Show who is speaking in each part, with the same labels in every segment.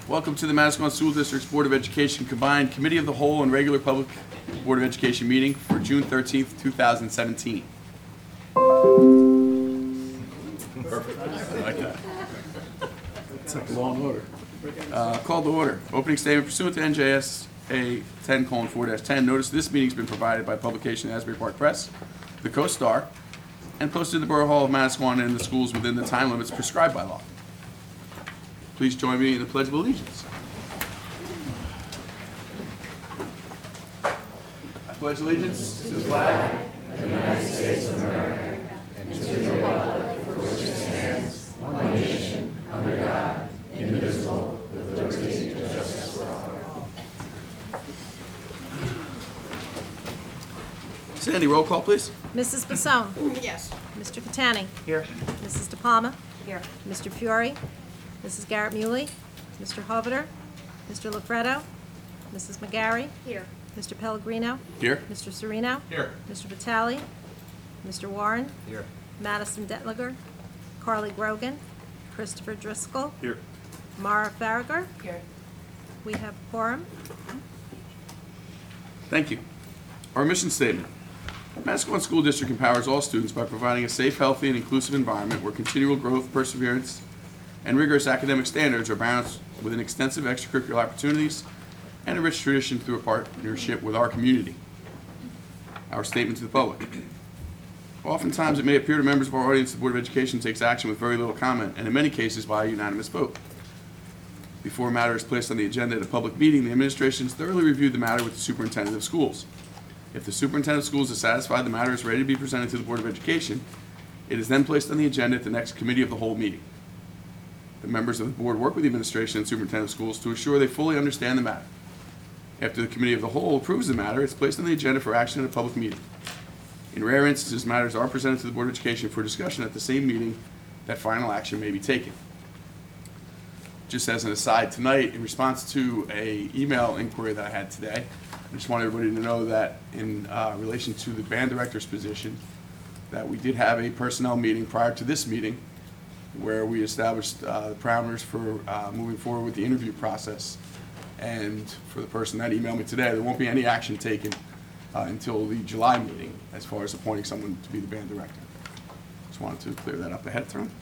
Speaker 1: Welcome to the Madison School District's Board of Education Combined Committee of the Whole and Regular Public Board of Education meeting for June 13th, 2017. Perfect. I like that. It's like law and order. Call to order. Opening statement pursuant to NJSA 10:4-10. Notice this meeting has been provided by publication in Asbury Park Press, the Co-Star, and posted in the Borough Hall of Manasquan and in the schools within the time limits prescribed by law. Please join me in the Pledge of Allegiance. I pledge allegiance to the flag of the United States of America and to the republic for which it stands, one nation, under God, indivisible, with liberty and justice for all. Sandy, roll call, please.
Speaker 2: Mrs. Basone.
Speaker 3: Yes.
Speaker 2: Mr. Catani.
Speaker 1: Here.
Speaker 2: Mrs. De Palma.
Speaker 3: Here.
Speaker 2: Mr. Fiore. Mrs. Garrett Muley. Mr. Hoveter. Mr. Lafredo. Mrs. McGarry.
Speaker 3: Here.
Speaker 2: Mr. Pellegrino.
Speaker 1: Here.
Speaker 2: Mr. Serino.
Speaker 1: Here.
Speaker 2: Mr. Vitale. Mr. Warren.
Speaker 1: Here.
Speaker 2: Madison Detliger. Carly Grogan. Christopher Driscoll.
Speaker 1: Here.
Speaker 2: Mara Farragher.
Speaker 3: Here.
Speaker 2: We have quorum.
Speaker 1: Thank you. Our mission statement. Manasquan School District empowers all students by providing a safe, healthy, and inclusive environment where continual growth, perseverance, and rigorous academic standards are balanced with an extensive extracurricular opportunities and a rich tradition through a partnership with our community. Our statement to the public. Oftentimes, it may appear to members of our audience the Board of Education takes action with very little comment, and in many cases by a unanimous vote. Before a matter is placed on the agenda at a public meeting, the administration has thoroughly reviewed the matter with the superintendent of schools. If the superintendent of schools is satisfied the matter is ready to be presented to the Board of Education, it is then placed on the agenda at the next committee of the whole meeting. The members of the board work with the administration and superintendent of schools to ensure they fully understand the matter. After the committee of the whole approves the matter, it's placed on the agenda for action at a public meeting. In rare instances, matters are presented to the Board of Education for discussion at the same meeting that final action may be taken. Just as an aside, tonight, in response to an email inquiry that I had today, I just want everybody to know that in relation to the band director's position, that we did have a personnel meeting prior to this meeting where we established the parameters for moving forward with the interview process. And for the person that emailed me today, there won't be any action taken until the July meeting as far as appointing someone to be the band director. Just wanted to clear that up ahead of time.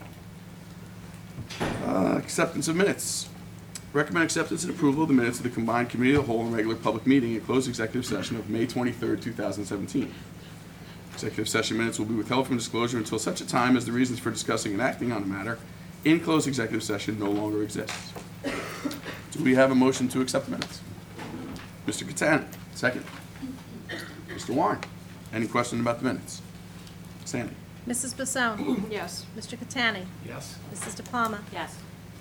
Speaker 1: Acceptance of minutes. Recommend acceptance and approval of the minutes of the combined committee of the whole and regular public meeting and closed executive session of May 23rd, 2017. Executive session minutes will be withheld from disclosure until such a time as the reasons for discussing and acting on a matter in closed executive session no longer exists. Do we have a motion to accept the minutes? Mr. Catani, second. Mr. Warren, any question about the minutes? Sandy?
Speaker 2: Mrs. Basone.
Speaker 3: Yes.
Speaker 2: Mr. Catani.
Speaker 1: Yes.
Speaker 2: Mrs. De Palma.
Speaker 3: Yes.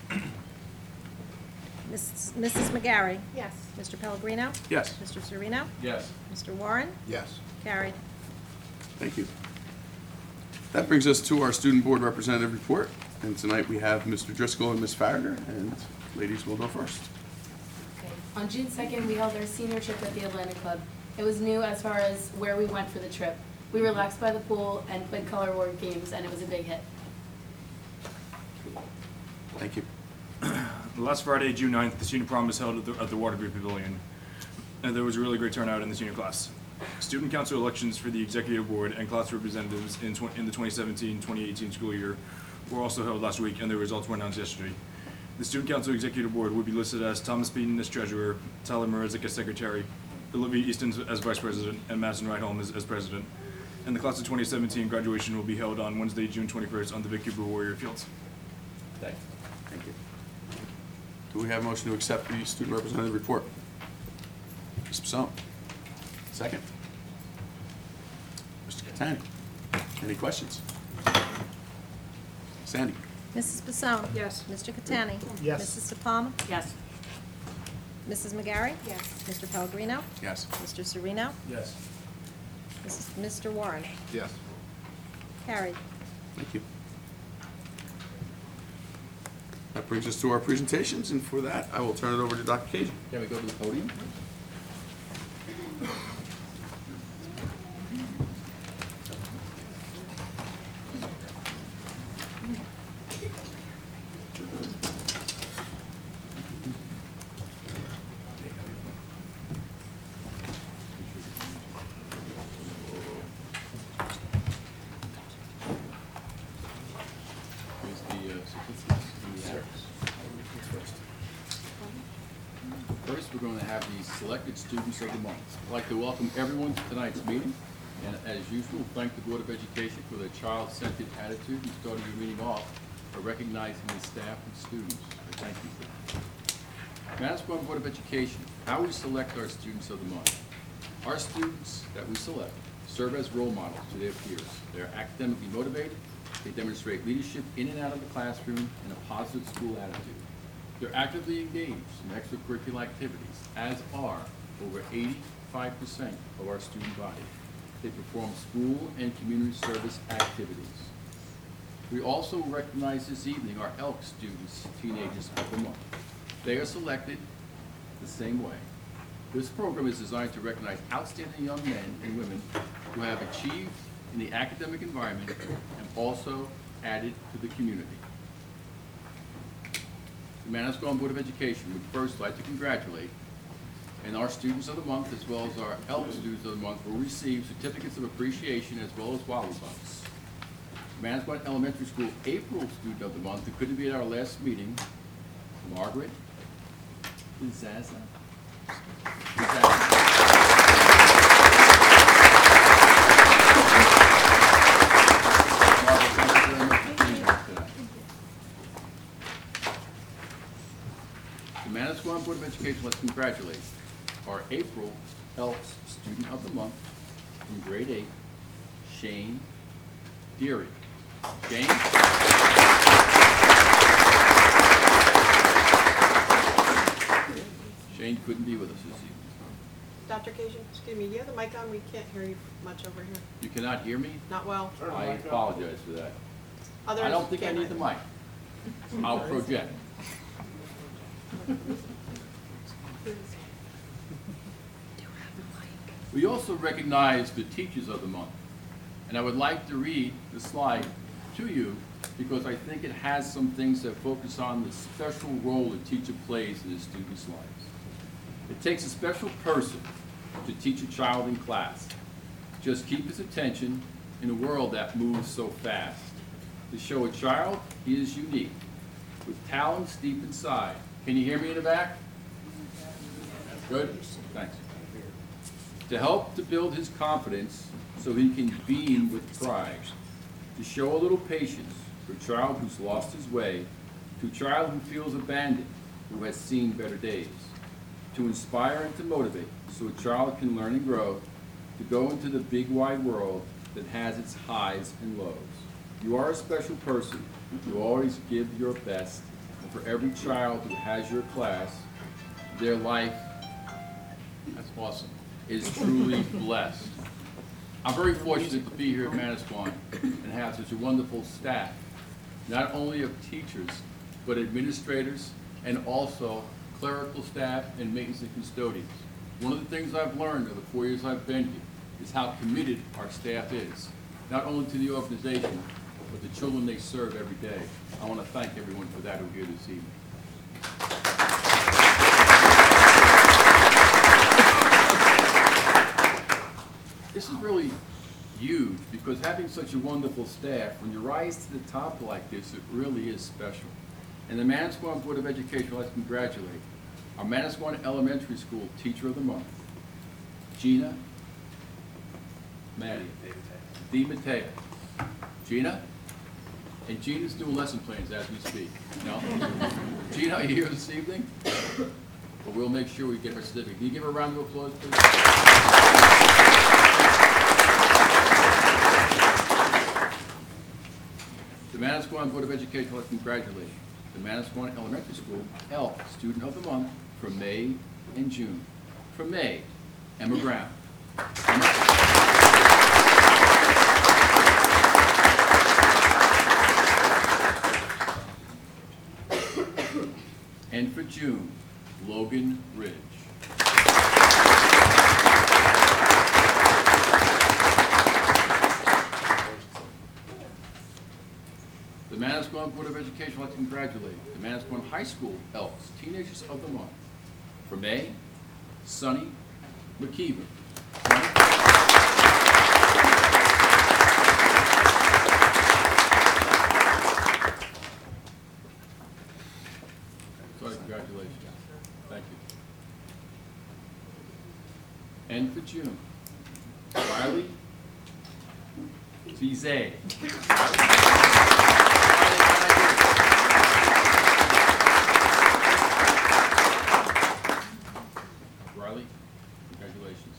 Speaker 2: Mrs. McGarry.
Speaker 3: Yes.
Speaker 2: Mr. Pellegrino.
Speaker 1: Yes.
Speaker 2: Mr. Serino.
Speaker 1: Yes.
Speaker 2: Mr. Warren.
Speaker 4: Yes.
Speaker 2: Carried.
Speaker 1: Thank you. That brings us to our student board representative report. And tonight we have Mr. Driscoll and Ms. Farragher, and ladies will go first.
Speaker 5: Okay. On June 2nd, we held our senior trip at the Atlantic Club. It was new as far as where we went for the trip. We relaxed by the pool and played color word games, and it was a big hit.
Speaker 1: Thank you.
Speaker 6: Last Friday, June 9th, the senior prom was held at the Waterbury Pavilion, and there was a really great turnout in the senior class. Student council elections for the executive board and class representatives in the 2017-2018 school year were also held last week, and the results were announced yesterday. The student council executive board would be listed as Thomas Beaton as treasurer, Tyler Mrazek as secretary, Olivia Easton as vice president, and Madison Reitholm as president. And the class of 2017 graduation will be held on Wednesday, June 21st on the Vic Cooper Warrior Fields.
Speaker 1: Thank you. Do we have a motion to accept the student representative report? Ms. Basone. Second. Mr. Catani. Any questions? Sandy.
Speaker 2: Mrs. Basone.
Speaker 3: Yes.
Speaker 2: Mr. Catani.
Speaker 4: Yes.
Speaker 2: Mrs. De Palma.
Speaker 3: Yes.
Speaker 2: Mrs. McGarry.
Speaker 3: Yes.
Speaker 2: Mr. Pellegrino.
Speaker 1: Yes.
Speaker 2: Mr. Serino.
Speaker 4: Yes.
Speaker 2: Mr. Warren.
Speaker 4: Yes.
Speaker 2: Carried.
Speaker 1: Thank you. That brings us to our presentations, and for that, I will turn it over to Dr. Cajun.
Speaker 4: Can we go to the podium?
Speaker 3: we're going to have the selected students of the month. I'd like to welcome everyone to tonight's meeting, and as usual, thank the Board of Education for their child-centered attitude in starting your meeting off by recognizing the staff and students. So thank you for that. Manasquan Board of Education, how we select our students of the month. Our students that we select serve as role models to their peers. They're academically motivated, they demonstrate leadership in and out of the classroom, and a positive school attitude. They're actively engaged in extracurricular activities, as are over 85% of our student body. They perform school and community service activities. We also recognize this evening our ELK students, Teenagers of the Month. They are selected the same way. This program is designed to recognize outstanding young men and women who have achieved in the academic environment and also added to the community. The Manasquan Board of Education would first like to congratulate, and our students of the month as well as our ELK students of the month will receive certificates of appreciation as well as Wally bucks. Manasquan Elementary School April student of the month, who couldn't be at our last meeting, Margaret Zaza. The Manasquan Board of Education, let's congratulate our April ELKS Student of the Month from grade 8, Shane Deary. Shane? Shane couldn't be with us this evening.
Speaker 4: Dr. Cajun, excuse me, do you have the mic on? We can't hear you much over here.
Speaker 3: You cannot hear me?
Speaker 4: Not well.
Speaker 3: I apologize for that.
Speaker 4: Others
Speaker 3: I don't think I
Speaker 4: can't
Speaker 3: need the
Speaker 4: either.
Speaker 3: mic. I'll project. We also recognize the teachers of the month. And I would like to read the slide to you because I think it has some things that focus on the special role a teacher plays in a student's lives. It takes a special person to teach a child in class. Just keep his attention in a world that moves so fast. To show a child he is unique, with talents deep inside. Can you hear me in the back? Good? Thanks. To help to build his confidence so he can beam with pride. To show a little patience for a child who's lost his way, to a child who feels abandoned, who has seen better days. To inspire and to motivate so a child can learn and grow, to go into the big wide world that has its highs and lows. You are a special person. You always give your best. And for every child who has your class, their life, that's awesome, is truly blessed. I'm very fortunate to be here at Manasquan and have such a wonderful staff, not only of teachers, but administrators and also clerical staff and maintenance and custodians. One of the things I've learned over the 4 years I've been here is how committed our staff is, not only to the organization, but the children they serve every day. I want to thank everyone for that who are here this evening. This is really huge because having such a wonderful staff, when you rise to the top like this, it really is special. And the Manasquan Board of Education would like to congratulate our Manasquan Elementary School Teacher of the Month, Gina Maddie DiMatteo. Gina? And Gina's doing lesson plans as we speak. No? Gina, are you here this evening? Well, we'll make sure we get her certificate. Can you give her a round of applause, please? The Manasquan Board of Education would like to congratulate the Manasquan Elementary School ELK Student of the Month for May and June. For May, Emma Brown. And for June, Logan Ridge. The Manasquan Board of Education would like to congratulate the Manasquan High School ELKs, Teenagers of the Month. For May, Sunny McKeever. Sorry, congratulations. Thank you. N for June. Riley Vizay. Riley, congratulations.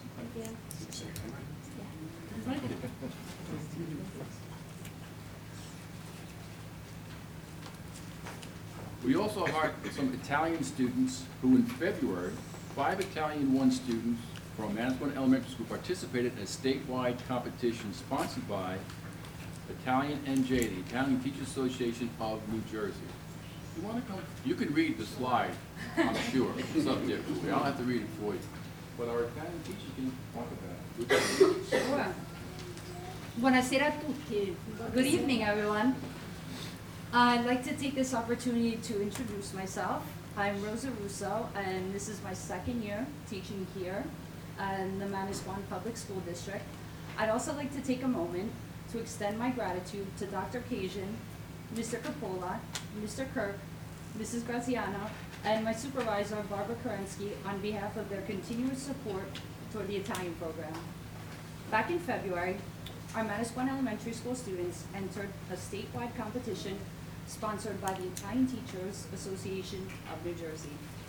Speaker 3: We also hired some Italian students who in February, 5 Italian 1 students from Manasquan Elementary School participated in a statewide competition sponsored by Italian NJ, the Italian Teachers Association of New Jersey. You want to come? You can read the slide, I'm sure. It's up there. I don't have to read it for you. But our Italian teachers can talk about it.
Speaker 7: Sure. Buonasera a tutti. Good evening, everyone. I'd like to take this opportunity to introduce myself. I'm Rosa Russo, and this is my second year teaching here in the Manasquan Public School District. I'd also like to take a moment to extend my gratitude to Dr. Kajian, Mr. Capola, Mr. Kirk, Mrs. Graziano, and my supervisor, Barbara Kerensky, on behalf of their continuous support toward the Italian program. Back in February, our Manasquan Elementary School students entered a statewide competition sponsored by the Italian Teachers Association of New Jersey.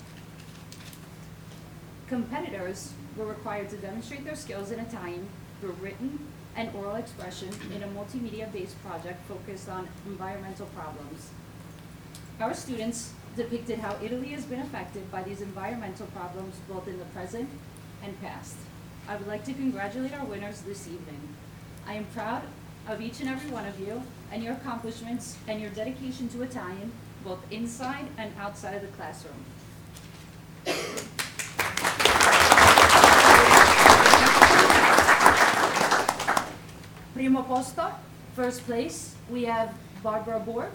Speaker 7: Competitors were required to demonstrate their skills in Italian through written and oral expression in a multimedia-based project focused on environmental problems. Our students depicted how Italy has been affected by these environmental problems both in the present and past. I would like to congratulate our winners this evening. I am proud of each and every one of you and your accomplishments and your dedication to Italian, both inside and outside of the classroom. Primo posto, first place, we have Barbara Borg.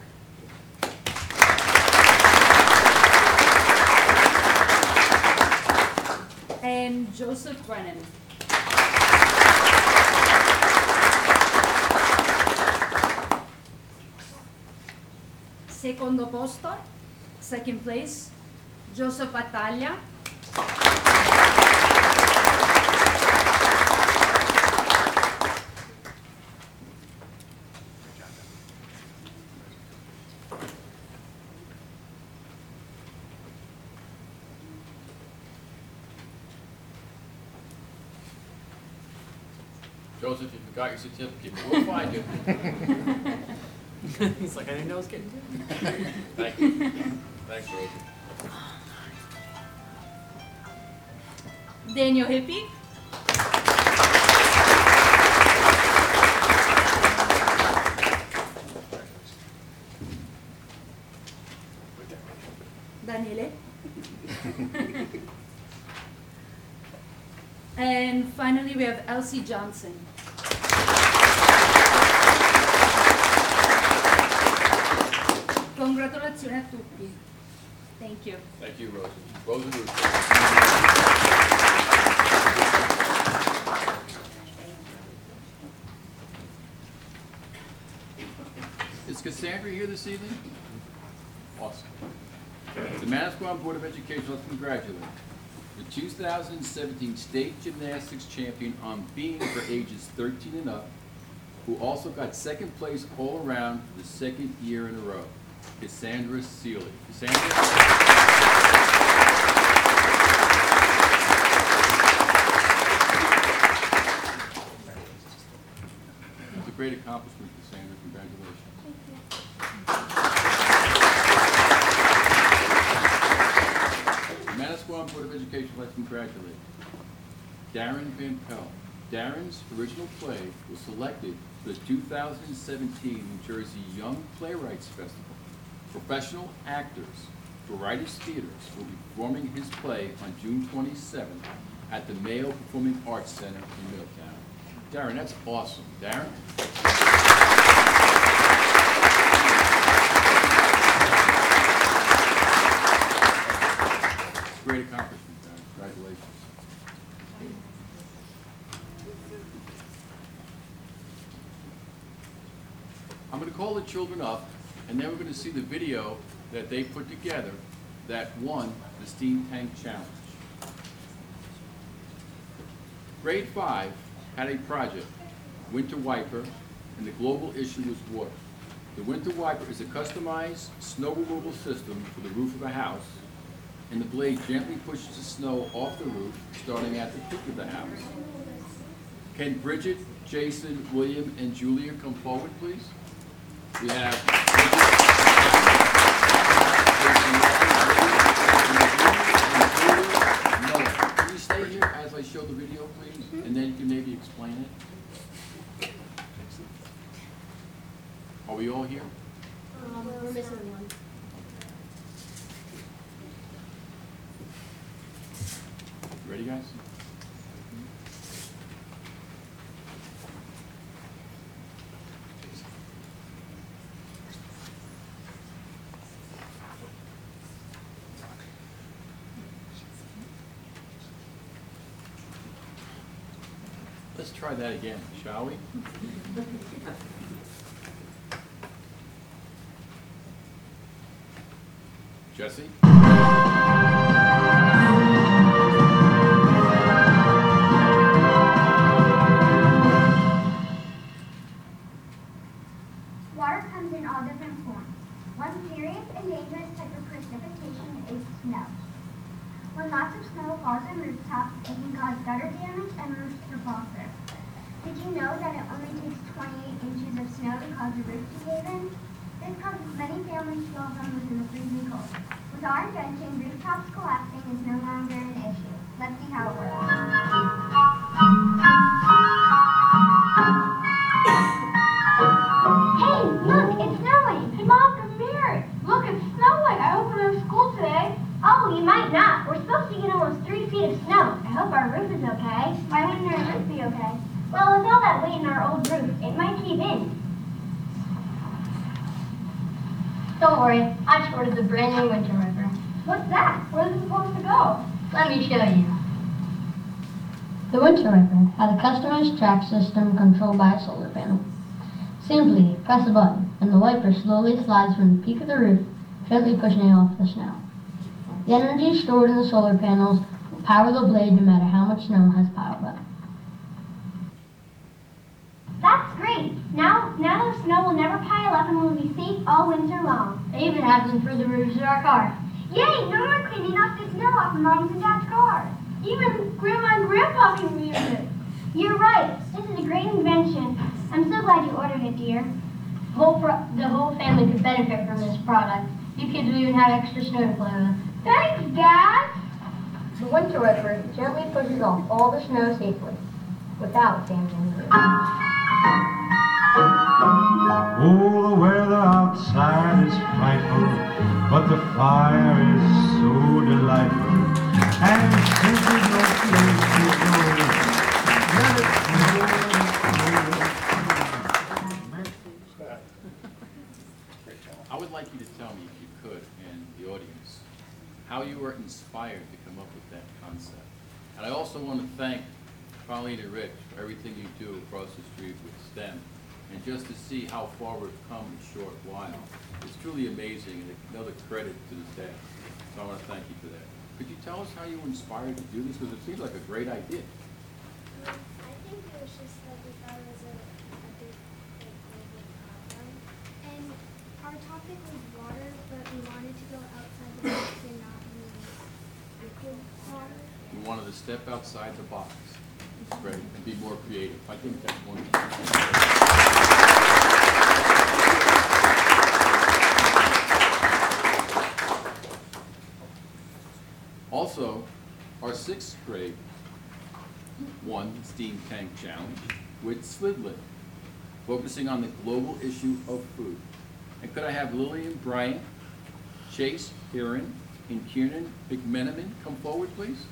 Speaker 7: And Joseph Brennan. Secondo posto, second place, Joseph Battaglia.
Speaker 3: Joseph, you forgot your certificate. We'll find you.
Speaker 8: He's like, I didn't know I was getting to.
Speaker 3: Thank you. Thanks, Rosie.
Speaker 7: Daniel Hippie. Daniele. And finally, we have Elsie Johnson. Congratulazioni a tutti. Thank you.
Speaker 3: Thank you, Rosie. Rosie Russo. Is Cassandra here this evening? Awesome. The Manasquan Board of Education wants to congratulate the 2017 State Gymnastics Champion on beam for ages 13 and up, who also got second place all around for the second year in a row, Cassandra Seeley. Cassandra? It's a great accomplishment, Cassandra. Congratulations. The Manasquan Board of Education would like to congratulate Darren Van Pelt. Darren's original play was selected for the 2017 New Jersey Young Playwrights Festival. Professional actors for Writers Theaters will be performing his play on June 27th at the Mayo Performing Arts Center in Middletown. Darren, that's awesome. Darren? Great accomplishment, Darren. Congratulations. I'm going to call the children up, and then we're going to see the video that they put together that won the Steam Tank Challenge. Grade 5 had a project, Winter Wiper, and the global issue was water. The Winter Wiper is a customized snow removal system for the roof of a house, and the blade gently pushes the snow off the roof, starting at the peak of the house. Can Bridget, Jason, William, and Julia come forward, please? We have Noah. Can you stay here as I show the video, please? And then you can maybe explain it. Are we all here?
Speaker 5: We're missing one.
Speaker 3: Ready, guys? Let's try that again, shall we? Jesse?
Speaker 8: Water comes in all different forms. One serious and dangerous type of precipitation is snow. When lots of snow falls on rooftops, it can cause gutter damage and roofs to fall through. Did you know that it only takes 28 inches of snow to cause a roof to cave in? This causes many families to fall home within the freezing cold. With our invention, rooftops collapsing is no longer an issue. Let's see how it works. Hey, look, it's snowing. Hey, Mom, come here. Look, it's snowing. I hope we're in school today. Oh, you might not. We're supposed to get almost 3 feet of snow. I hope our roof is okay. Why wouldn't our roof be okay? Well, with all that weight in our old roof, it might cave in. Don't worry, I just ordered the brand new Winter Wiper. What's that? Where is it supposed to go? Let me show you. The Winter Wiper has a customized track system controlled by a solar panel. Simply press a button, and the wiper slowly slides from the peak of the roof, gently pushing off the snow. The energy stored in the solar panels will power the blade no matter how much snow has piled up. That's great! Now the snow will never pile up and we'll be safe all winter long. They even have them for the roofs of our cars. Yay! No more cleaning up the snow off of Mom's and Dad's cars. Even Grandma and Grandpa can use it. You're right. This is a great invention. I'm so glad you ordered it, dear. The whole family could benefit from this product. You kids will even have extra snow to play with. Thanks, Dad! The Winter Wiper gently pushes off all the snow safely, without damaging the roof.
Speaker 9: Oh, the weather outside is frightful, but the fire is so delightful. And since there's no place to go, let it snow.
Speaker 3: I would like you to tell me, if you could, and the audience, how you were inspired to come up with that concept. And I also want to thank Colleen and Rich for everything you do across the street with STEM. And just to see how far we've come in a short while, it's truly amazing, and another credit to the staff. So I want to thank you for that. Could you tell us how you were inspired to do this? Because it seems like a great idea.
Speaker 10: I think it was just that we thought it was a big global problem. And our topic was water, but we wanted to go outside the box and not use liquid water.
Speaker 3: We wanted to step outside the box, right, and be more creative. I think that's wonderful. Also, our 6th grade won the Steam Tank Challenge with Slidlip, focusing on the global issue of food. And could I have Lillian Bryant, Chase Aaron, and Kieran McMenamin come forward, please?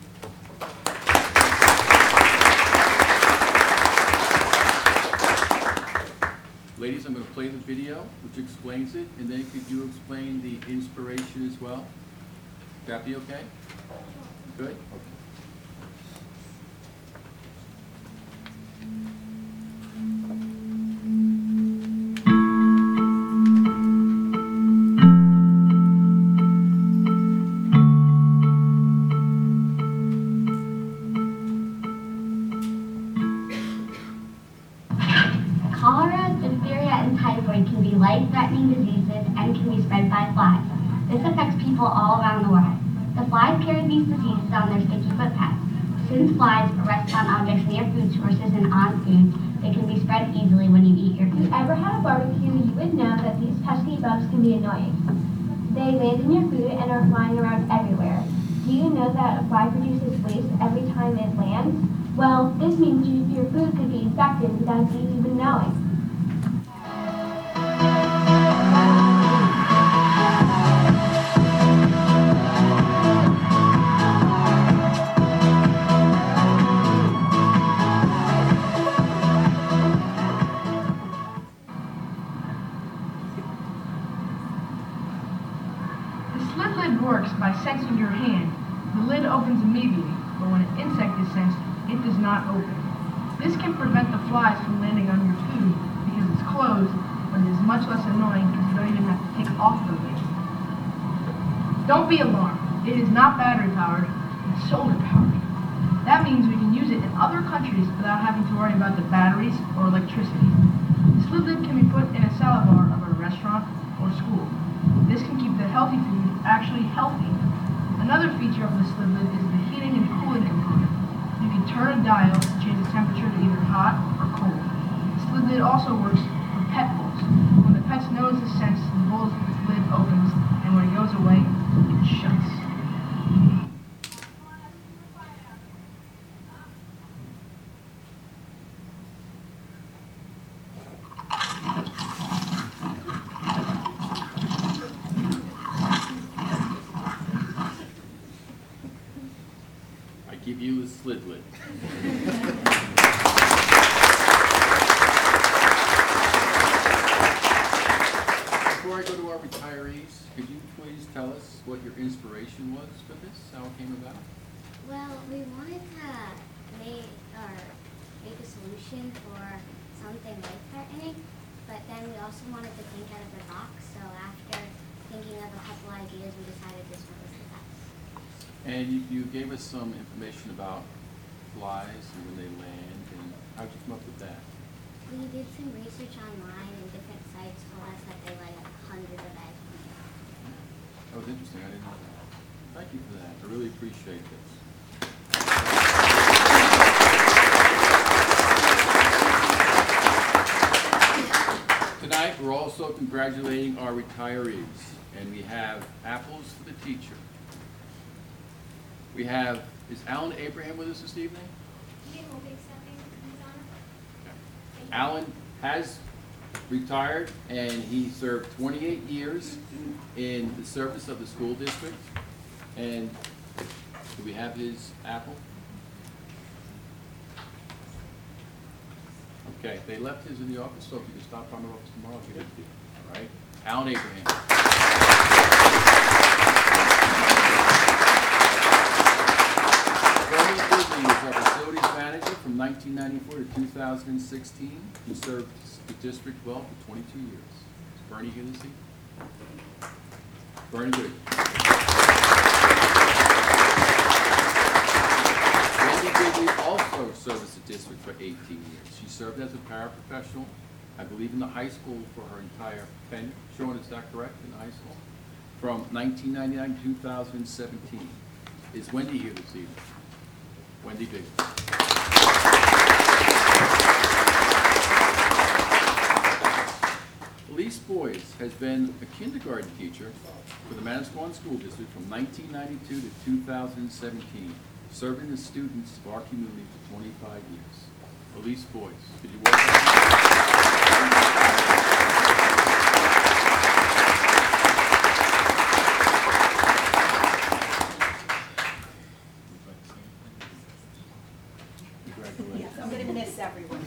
Speaker 3: Ladies, I'm going to play the video, which explains it, and then could you explain the inspiration as well? Would that be okay? Good? Okay.
Speaker 8: life-threatening diseases and can be spread by flies. This affects people all around the world. The flies carry these diseases on their sticky foot pads. Since flies rest on objects near food sources and on food, they can be spread easily when you eat your
Speaker 10: If you
Speaker 8: food.
Speaker 10: ever had a barbecue, you would know that these pesky bugs can be annoying. They land in your food and are flying around everywhere. Do you know that a fly produces waste every time it lands? Well, this means your food could be infected without you even knowing.
Speaker 11: The slit lid works by sensing your hand. The lid opens immediately, but when an insect is sensed, it does not open. This can prevent the flies from landing on your food because it's closed, but it is much less annoying because you don't even have to take off the lid. Don't be alarmed. It is not battery powered, it's solar powered. That means we can use it in other countries without having to worry about the batteries or electricity. The slit lid can be put in a salad bar of a restaurant or school. This can keep the healthy food actually healthy. Another feature of the slit lid is the heating and cooling component. You can turn a dial to change the temperature to either hot or cold. The slit lid also works for pet bowls. When the pet's nose is sensed, the bowl's lid opens, and when it goes away, it shuts.
Speaker 3: I give you a slit lid. Before I go to our retirees, could you please tell us what your inspiration was for this, how it came about?
Speaker 10: Well, we wanted to make a solution for something life-threatening, but then we also wanted to think out of the box. So after thinking of a couple ideas, we decided this one was the best.
Speaker 3: And you gave us some information about flies and when they land, and how'd you come up with that?
Speaker 10: We did some research online, and different sites told us that they lay hundreds of eggs.
Speaker 3: That was interesting, I didn't know that. Thank you for that, I really appreciate this. Tonight, we're also congratulating our retirees, and we have apples for the teacher. We have, is Alan Abraham with us this evening? Alan has retired, and he served 28 years in the service of the school district. And do we have his apple? Okay, they left his in the office, so if you can stop by my office tomorrow, I'll give it to you, all right? Alan Abraham. Bernie Disney was our facilities manager from 1994 to 2016. He served the district well for 22 years. Is Bernie here this evening? Bernie, good. Wendy Disney also served the district for 18 years. She served as a paraprofessional, I believe in the high school for her entire tenure. Sean, is that correct, in high school? From 1999 to 2017. Is Wendy here this evening? Wendy Biggs. Elise Boyes has been a kindergarten teacher for the Manasquan School District from 1992 to 2017, serving the students of our community for 25 years. Elise Boyes, could you welcome? Congratulations.
Speaker 4: I'm going to miss everyone.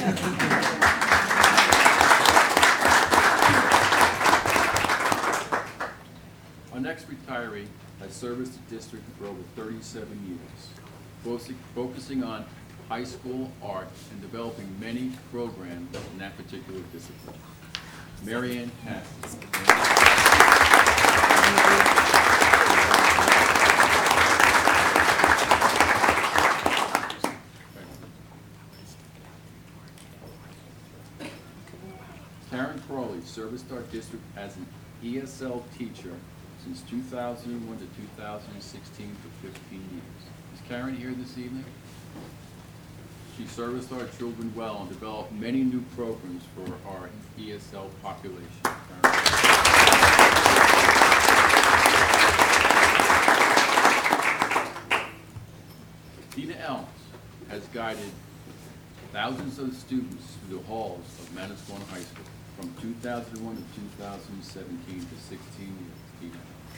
Speaker 3: Our next retiree has serviced the district for over 37 years, focusing on high school art and developing many programs in that particular discipline. Marianne Cass. Karen Crawley serviced our district as an ESL teacher since 2001 to 2016 for 15 years. Is Karen here this evening? She serviced our children well and developed many new programs for our ESL population. Dina Elms has guided thousands of students through the halls of Manasquan High School from 2001 to 2017 to 16 years. Dina.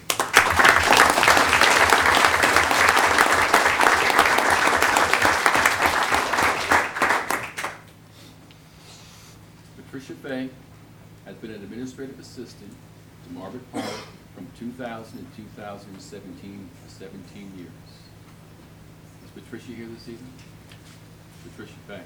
Speaker 3: Patricia Fay has been an administrative assistant to Margaret Power from 2000 to 2017 for 17 years. Is Patricia here this evening? Patricia Fay.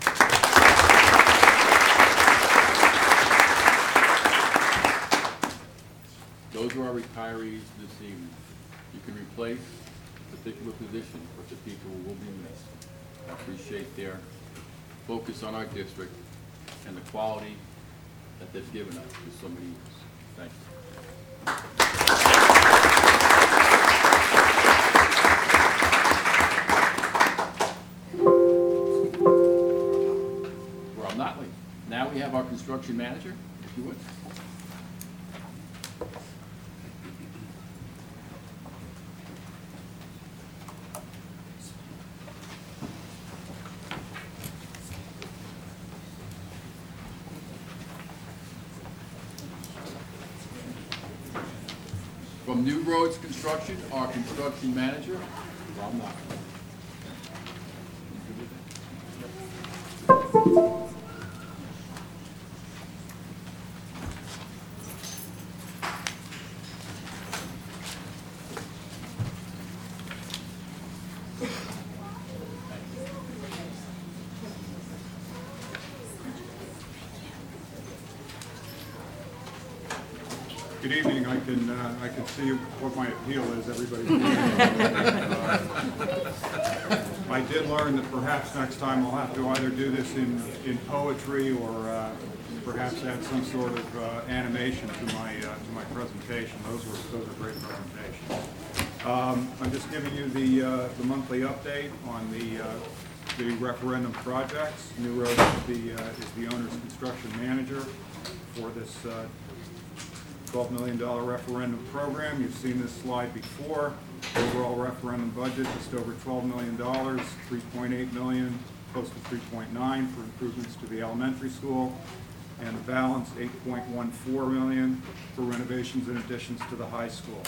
Speaker 3: Those are our retirees this evening. You can replace a particular position, but the people will be missed. I appreciate their focus on our district and the quality that they've given us for so many years. Thank you. Rob Notley. Now we have our construction manager, if you would. From New Roads Construction, our construction manager, Rob Notley.
Speaker 12: Good evening. I can see what my appeal is. Everybody. I did learn that perhaps next time I'll have to either do this in poetry or perhaps add some sort of animation to my presentation. Those are great presentations. I'm just giving you the monthly update on the referendum projects. New Roads is the owner's construction manager for this $12 million referendum program. You've seen this slide before. Overall referendum budget just over $12 million, $3.8 million, close to $3.9 for improvements to the elementary school, and the balance $8.14 million for renovations and additions to the high school.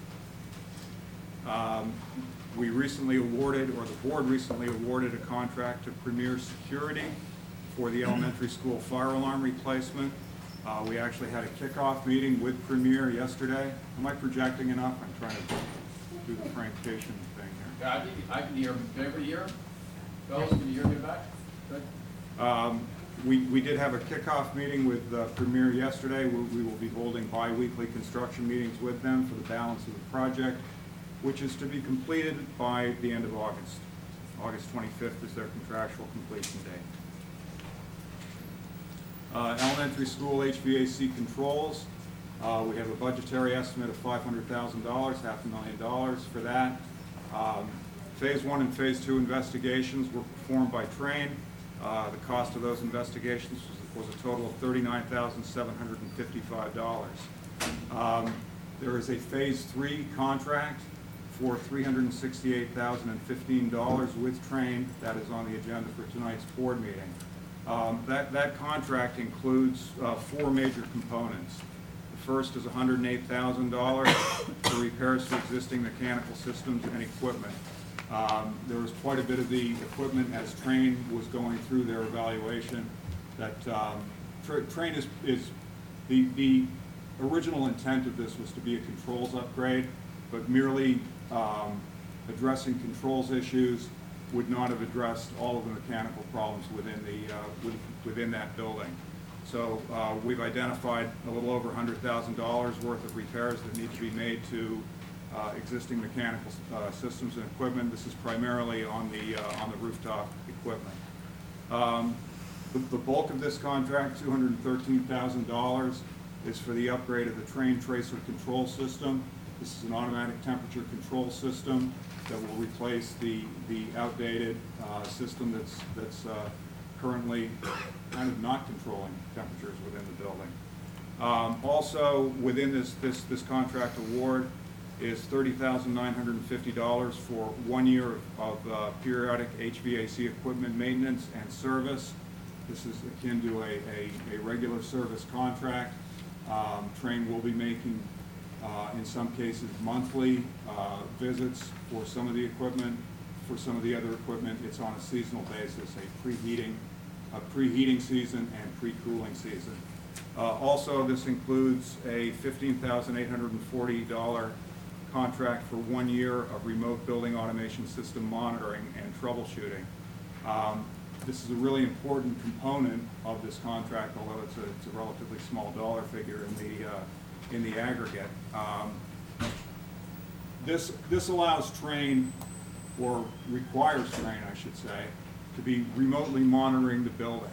Speaker 12: We recently awarded, or the board recently awarded, a contract to Premier Security for the elementary school fire alarm replacement. We actually had a kickoff meeting with Premier yesterday. Am I projecting enough? I'm trying to do the Frank Cation thing here.
Speaker 3: Yeah, I can hear him. Can everybody hear him? Fellas, can you hear me back? Good.
Speaker 12: We did have a kickoff meeting with Premier yesterday. We will be holding bi-weekly construction meetings with them for the balance of the project, which is to be completed by the end of August. August 25th is their contractual completion date. Elementary school HVAC controls. We have a budgetary estimate of $500,000, $500,000 for that. Phase 1 and Phase 2 investigations were performed by Trane. The cost of those investigations was a total of $39,755. There is a Phase 3 contract for $368,015 with Trane. That is on the agenda for tonight's board meeting. That contract includes 4 major components. The first is $108,000 for repairs to existing mechanical systems and equipment. There was quite a bit of the equipment as Trane was going through their evaluation that Trane is the original intent of this was to be a controls upgrade, but merely addressing controls issues would not have addressed all of the mechanical problems within that building. So we've identified a little over $100,000 worth of repairs that need to be made to existing mechanical systems and equipment. This is primarily on the rooftop equipment. The bulk of this contract, $213,000, is for the upgrade of the train tracer control system. This is an automatic temperature control system that will replace the outdated system that's currently kind of not controlling temperatures within the building. Also, within this contract award is $30,950 for 1 year of periodic HVAC equipment maintenance and service. This is akin to a regular service contract. Trane will be making, in some cases, monthly visits for some of the equipment. For some of the other equipment, it's on a seasonal basis, a preheating season and pre-cooling season. Also, this includes a $15,840 contract for 1 year of remote building automation system monitoring and troubleshooting. This is a really important component of this contract, although it's a relatively small dollar figure in the aggregate. This allows Trane, or requires Trane, I should say, to be remotely monitoring the building.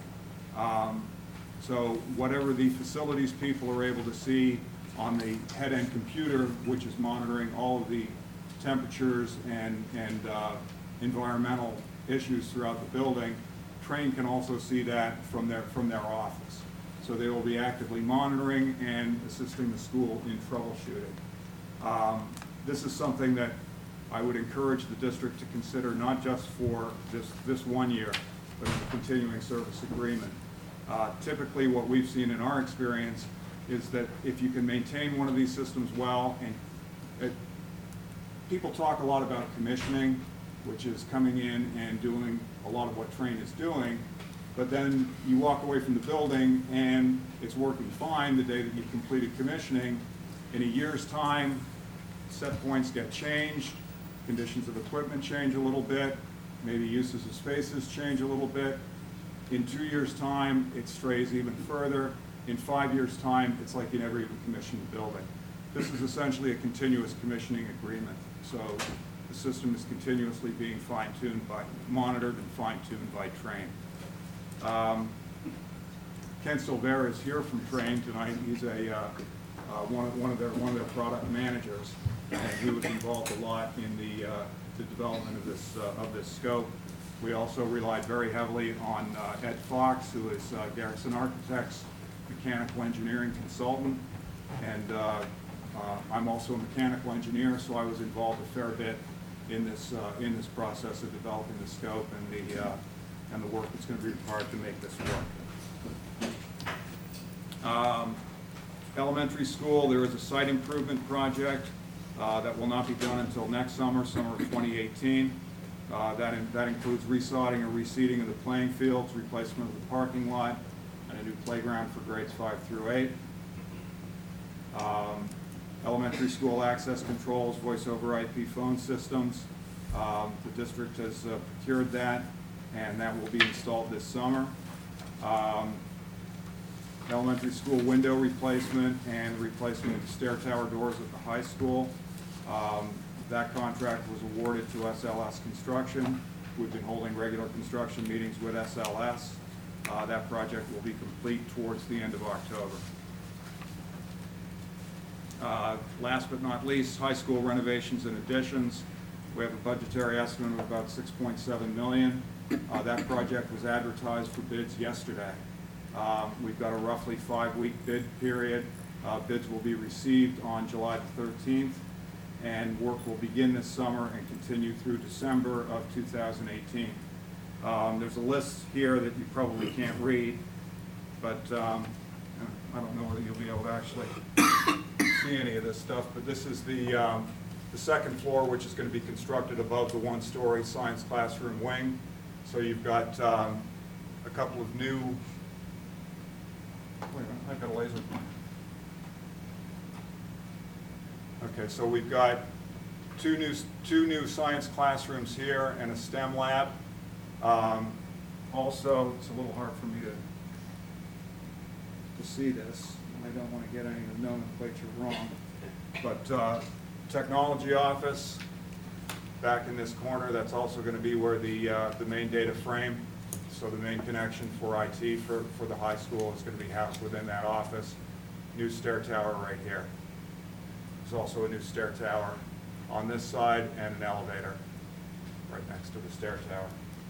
Speaker 12: So whatever the facilities people are able to see on the head-end computer, which is monitoring all of the temperatures and environmental issues throughout the building, Trane can also see that from their office. So they will be actively monitoring and assisting the school in troubleshooting. This is something that I would encourage the district to consider, not just for this 1 year, but as a continuing service agreement. Typically, what we've seen in our experience is that if you can maintain one of these systems well, and people talk a lot about commissioning, which is coming in and doing a lot of what Trane is doing, but then you walk away from the building and it's working fine the day that you've completed commissioning. In a year's time, set points get changed, conditions of equipment change a little bit, maybe uses of spaces change a little bit. In 2 years' time, it strays even further. In 5 years' time, it's like you never even commissioned the building. This is essentially a continuous commissioning agreement. So the system is continuously being fine-tuned monitored and fine-tuned by Trane. Ken Silvera is here from Trane tonight. He's one of their product managers, and he was involved a lot in the development of this scope. We also relied very heavily on Ed Fox, who is Garrison Architects mechanical engineering consultant, and I'm also a mechanical engineer, so I was involved a fair bit in this process of developing the scope and the work that's going to be required to make this work. Elementary school, there is a site improvement project that will not be done until next summer of 2018. That includes resodding or reseeding of the playing fields, replacement of the parking lot, and a new playground for grades 5 through 8. Elementary school access controls, voice over IP phone systems. The district has procured that, and that will be installed this summer. Elementary school window replacement and replacement of the stair tower doors at the high school. That contract was awarded to SLS Construction. We've been holding regular construction meetings with SLS. That project will be complete towards the end of October. Last but not least, high school renovations and additions. We have a budgetary estimate of about $6.7 million. That project was advertised for bids yesterday. We've got a roughly 5-week bid period. Bids will be received on July the 13th, and work will begin this summer and continue through December of 2018. There's a list here that you probably can't read, but I don't know whether you'll be able to actually see any of this stuff, but this is the second floor, which is going to be constructed above the 1-story science classroom wing. So you've got a couple of new, wait a minute, I've got a laser pointer. Okay, so we've got two new science classrooms here and a STEM lab. Also, it's a little hard for me to see this. I don't want to get any of the nomenclature wrong. But technology office, back in this corner, that's also going to be where the main data frame, so the main connection for IT for the high school is going to be housed within that office. new stair tower right here. There's also a new stair tower on this side and an elevator right next to the stair tower.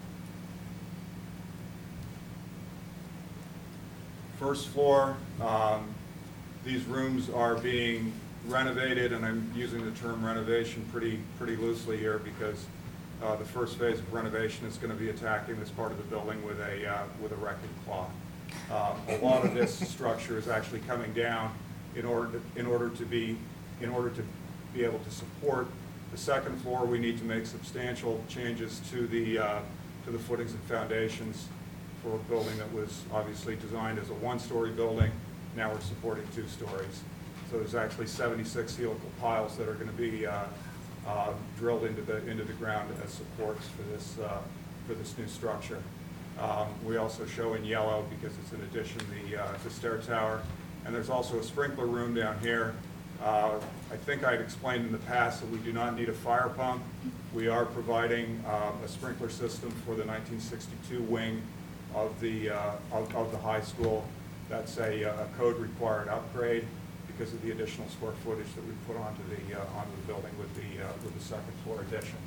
Speaker 12: First floor, these rooms are being renovated, and I'm using the term renovation pretty loosely here because the first phase of renovation is going to be attacking this part of the building with a wrecking claw. A lot of this structure is actually coming down in order to be able to support the second floor. We need to make substantial changes to the footings and foundations for a building that was obviously designed as a one-story building. Now we're supporting 2 stories. So there's actually 76 helical piles that are going to be drilled into the ground as supports for this new structure. We also show in yellow, because it's in addition, the stair tower. And there's also a sprinkler room down here. I think I've explained in the past that we do not need a fire pump. We are providing a sprinkler system for the 1962 wing of the high school. That's a code required upgrade because of the additional square footage that we put onto the building with the second floor addition.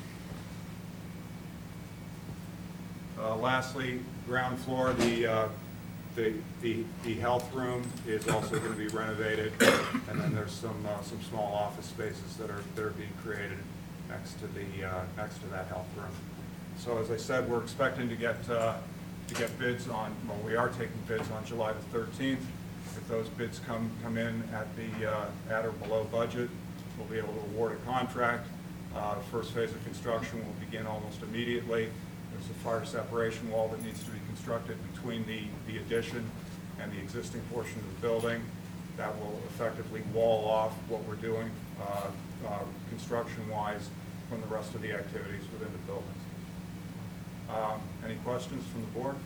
Speaker 12: Lastly, ground floor, the health room is also going to be renovated, and then there's some small office spaces that are being created next to that health room. So as I said, we're expecting to get bids on, well, we are taking bids on July the 13th. If those bids come in at or below budget, we'll be able to award a contract. First phase of construction will begin almost immediately. There's a fire separation wall that needs to be constructed between the addition and the existing portion of the building. That will effectively wall off what we're doing construction-wise from the rest of the activities within the buildings. Any questions from the board?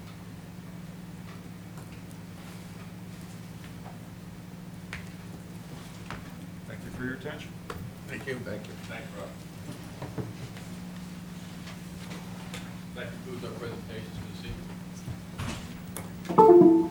Speaker 12: Thank you for your attention.
Speaker 1: Thank you.
Speaker 3: Thank you. Thank you, Rob. That concludes our presentations for this evening.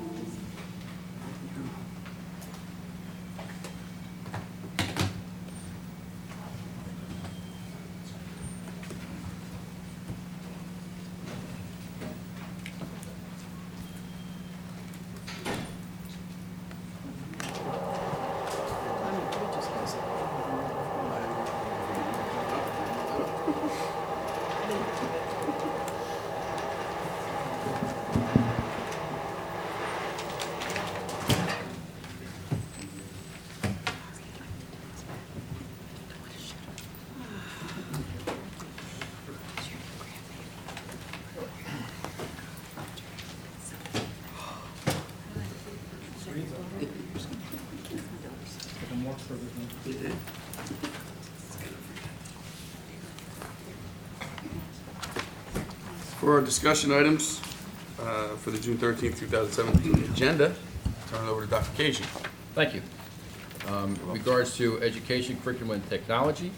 Speaker 1: For our discussion items for the June 13th, 2017 agenda, turn it over to Dr. Kajian.
Speaker 3: Thank you. In regards to education, curriculum, and technology,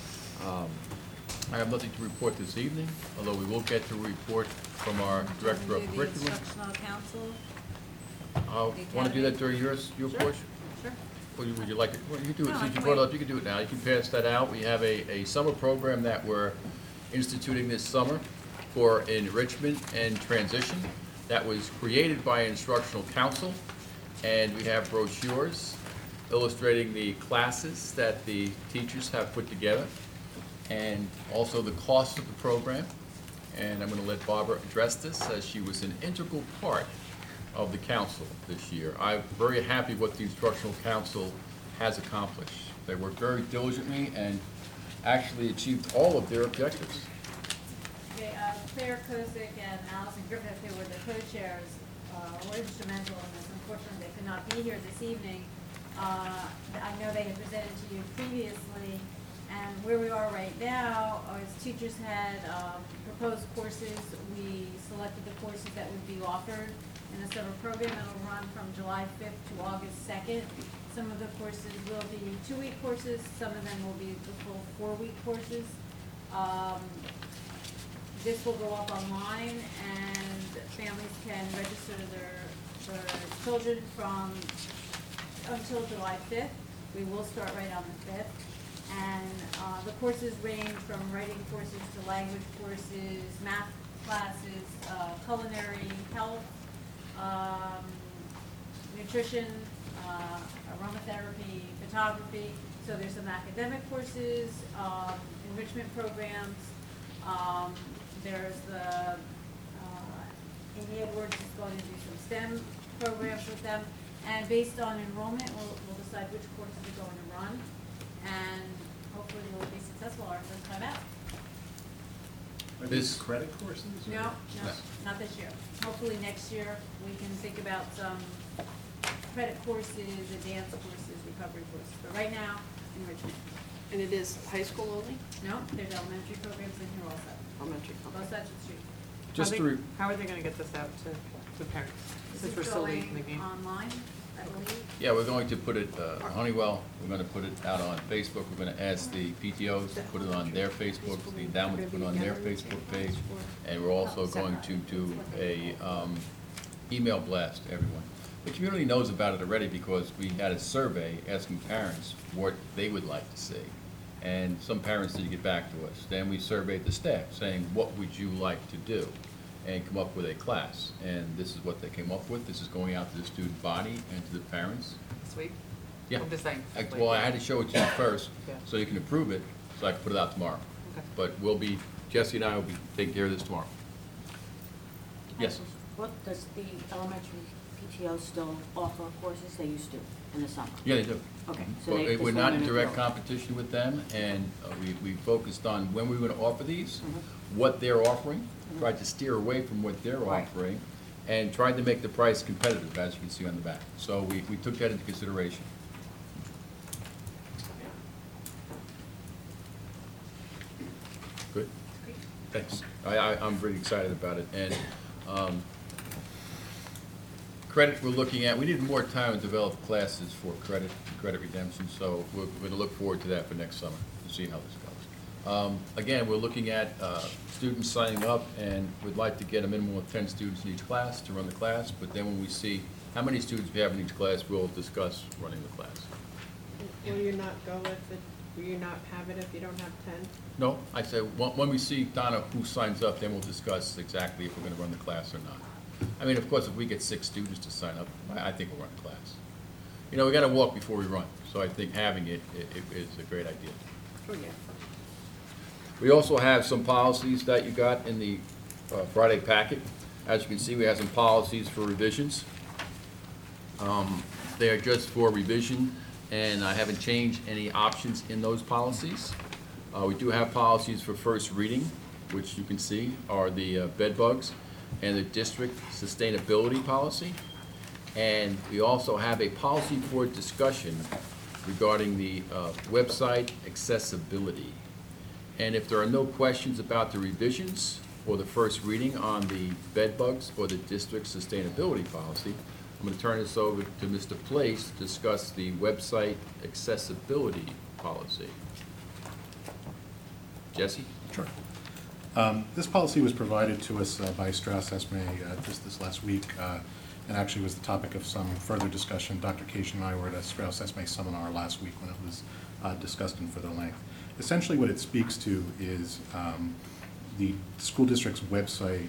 Speaker 3: I have nothing to report this evening, although we will get to a report from our Director of
Speaker 2: Do the
Speaker 3: Curriculum.
Speaker 2: instructional council.
Speaker 3: Want to do that during your
Speaker 2: Sure.
Speaker 3: portion?
Speaker 2: Sure.
Speaker 3: Would you like it? Well, you can do it,
Speaker 2: No, I
Speaker 3: since you
Speaker 2: can
Speaker 3: brought it
Speaker 2: wait.
Speaker 3: up, you can do it now. You can pass that out. We have a summer program that we're instituting this summer for enrichment and transition that was created by Instructional Council, and we have brochures illustrating the classes that the teachers have put together, and also the cost of the program. And I'm going to let Barbara address this, as she was an integral part of the council this year. I'm very happy what the Instructional Council has accomplished. They worked very diligently and actually achieved all of their objectives.
Speaker 13: Okay, Claire Kozik and Allison Griffith, who were the co-chairs, were instrumental in this. Unfortunately, they could not be here this evening. I know they had presented to you previously, and where we are right now, as teachers had proposed courses, we selected the courses that would be offered in the summer program. It'll run from July 5th to August 2nd. Some of the courses will be 2-week courses, some of them will be the full 4-week courses. This will go up online, and families can register their children from until July 5th. We will start right on the 5th. And the courses range from writing courses to language courses, math classes, culinary, health, nutrition, aromatherapy, photography. So there's some academic courses, enrichment programs. There's the, Amy Edwards is going to do some STEM programs with them. And based on enrollment, we'll decide which courses we're going to run. And hopefully we'll be successful our first time out.
Speaker 14: Are these credit courses? or-
Speaker 13: No, not this year. Hopefully next year, we can think about some credit courses, advanced courses, recovery courses. But right now, enrichment.
Speaker 4: And it is high school only?
Speaker 13: No, there's elementary programs in here also,
Speaker 4: Elementary.
Speaker 13: both sides of the street.
Speaker 1: Just to re-
Speaker 4: How are they gonna get this out to parents?
Speaker 13: This
Speaker 4: Since
Speaker 13: is
Speaker 4: we're still late in the
Speaker 13: going
Speaker 4: game.
Speaker 13: online, I believe.
Speaker 3: Yeah, we're going to put it, Honeywell, we're gonna put it out on Facebook, we're gonna ask the PTOs to put it on their Facebook, the endowment to put it on their Facebook page, and we're also going to do a, email blast to everyone. The community knows about it already because we had a survey asking parents what they would like to see. And some parents did get back to us. Then we surveyed the staff, saying, what would you like to do? And come up with a class. And this is what they came up with. This is going out to the student body and to the parents.
Speaker 4: Sweet.
Speaker 3: Yeah.
Speaker 4: I'm just saying.
Speaker 3: Well, I had to show it to you first,
Speaker 4: Yeah.
Speaker 3: so you can approve it, so I can put it out tomorrow.
Speaker 4: Okay.
Speaker 3: But Jesse and I will be taking care of this tomorrow. Yes?
Speaker 15: What, does the elementary PTO still offer courses they used to in the summer?
Speaker 3: Yeah, they do.
Speaker 15: Okay, so
Speaker 3: Well,
Speaker 15: they.
Speaker 3: we're
Speaker 15: this
Speaker 3: not in
Speaker 15: won't
Speaker 3: direct
Speaker 15: interfere.
Speaker 3: competition with them, and we focused on when we were gonna offer these,
Speaker 15: Mm-hmm.
Speaker 3: what they're offering, tried to steer away from what they're
Speaker 15: Right.
Speaker 3: offering, and tried to make the price competitive, as you can see on the back. So we took that into consideration. Good? Thanks. I'm really excited about it, and, credit we're looking at, we need more time to develop classes for credit redemption, so we're gonna look forward to that for next summer, to see how this goes. Again, we're looking at, students signing up, and we'd like to get a minimum of 10 students in each class to run the class, but then when we see how many students we have in each class, we'll discuss running the class.
Speaker 4: Will you not go with it, will you not have it if you don't have 10?
Speaker 3: No, I say, when we see, Donna, who signs up, then we'll discuss exactly if we're gonna run the class or not. I mean, of course, if we get 6 students to sign up, I think we'll run the class. You know, we gotta walk before we run, so I think having it is a great idea.
Speaker 4: Oh, yeah.
Speaker 3: We also have some policies that you got in the Friday packet. As you can see, we have some policies for revisions. They are just for revision, and I haven't changed any options in those policies. We do have policies for first reading, which you can see are the bed bugs and the district sustainability policy. And we also have a policy for discussion regarding the website accessibility. And if there are no questions about the revisions or the first reading on the bed bugs or the district sustainability policy, I'm going to turn this over to Mr. Place to discuss the website accessibility policy. Jesse?
Speaker 14: Sure. This policy was provided to us by Strauss Esme just this last week, and actually was the topic of some further discussion. Dr. Cation and I were at a Strauss Esme seminar last week when it was discussed in further length. Essentially what it speaks to is the school district's website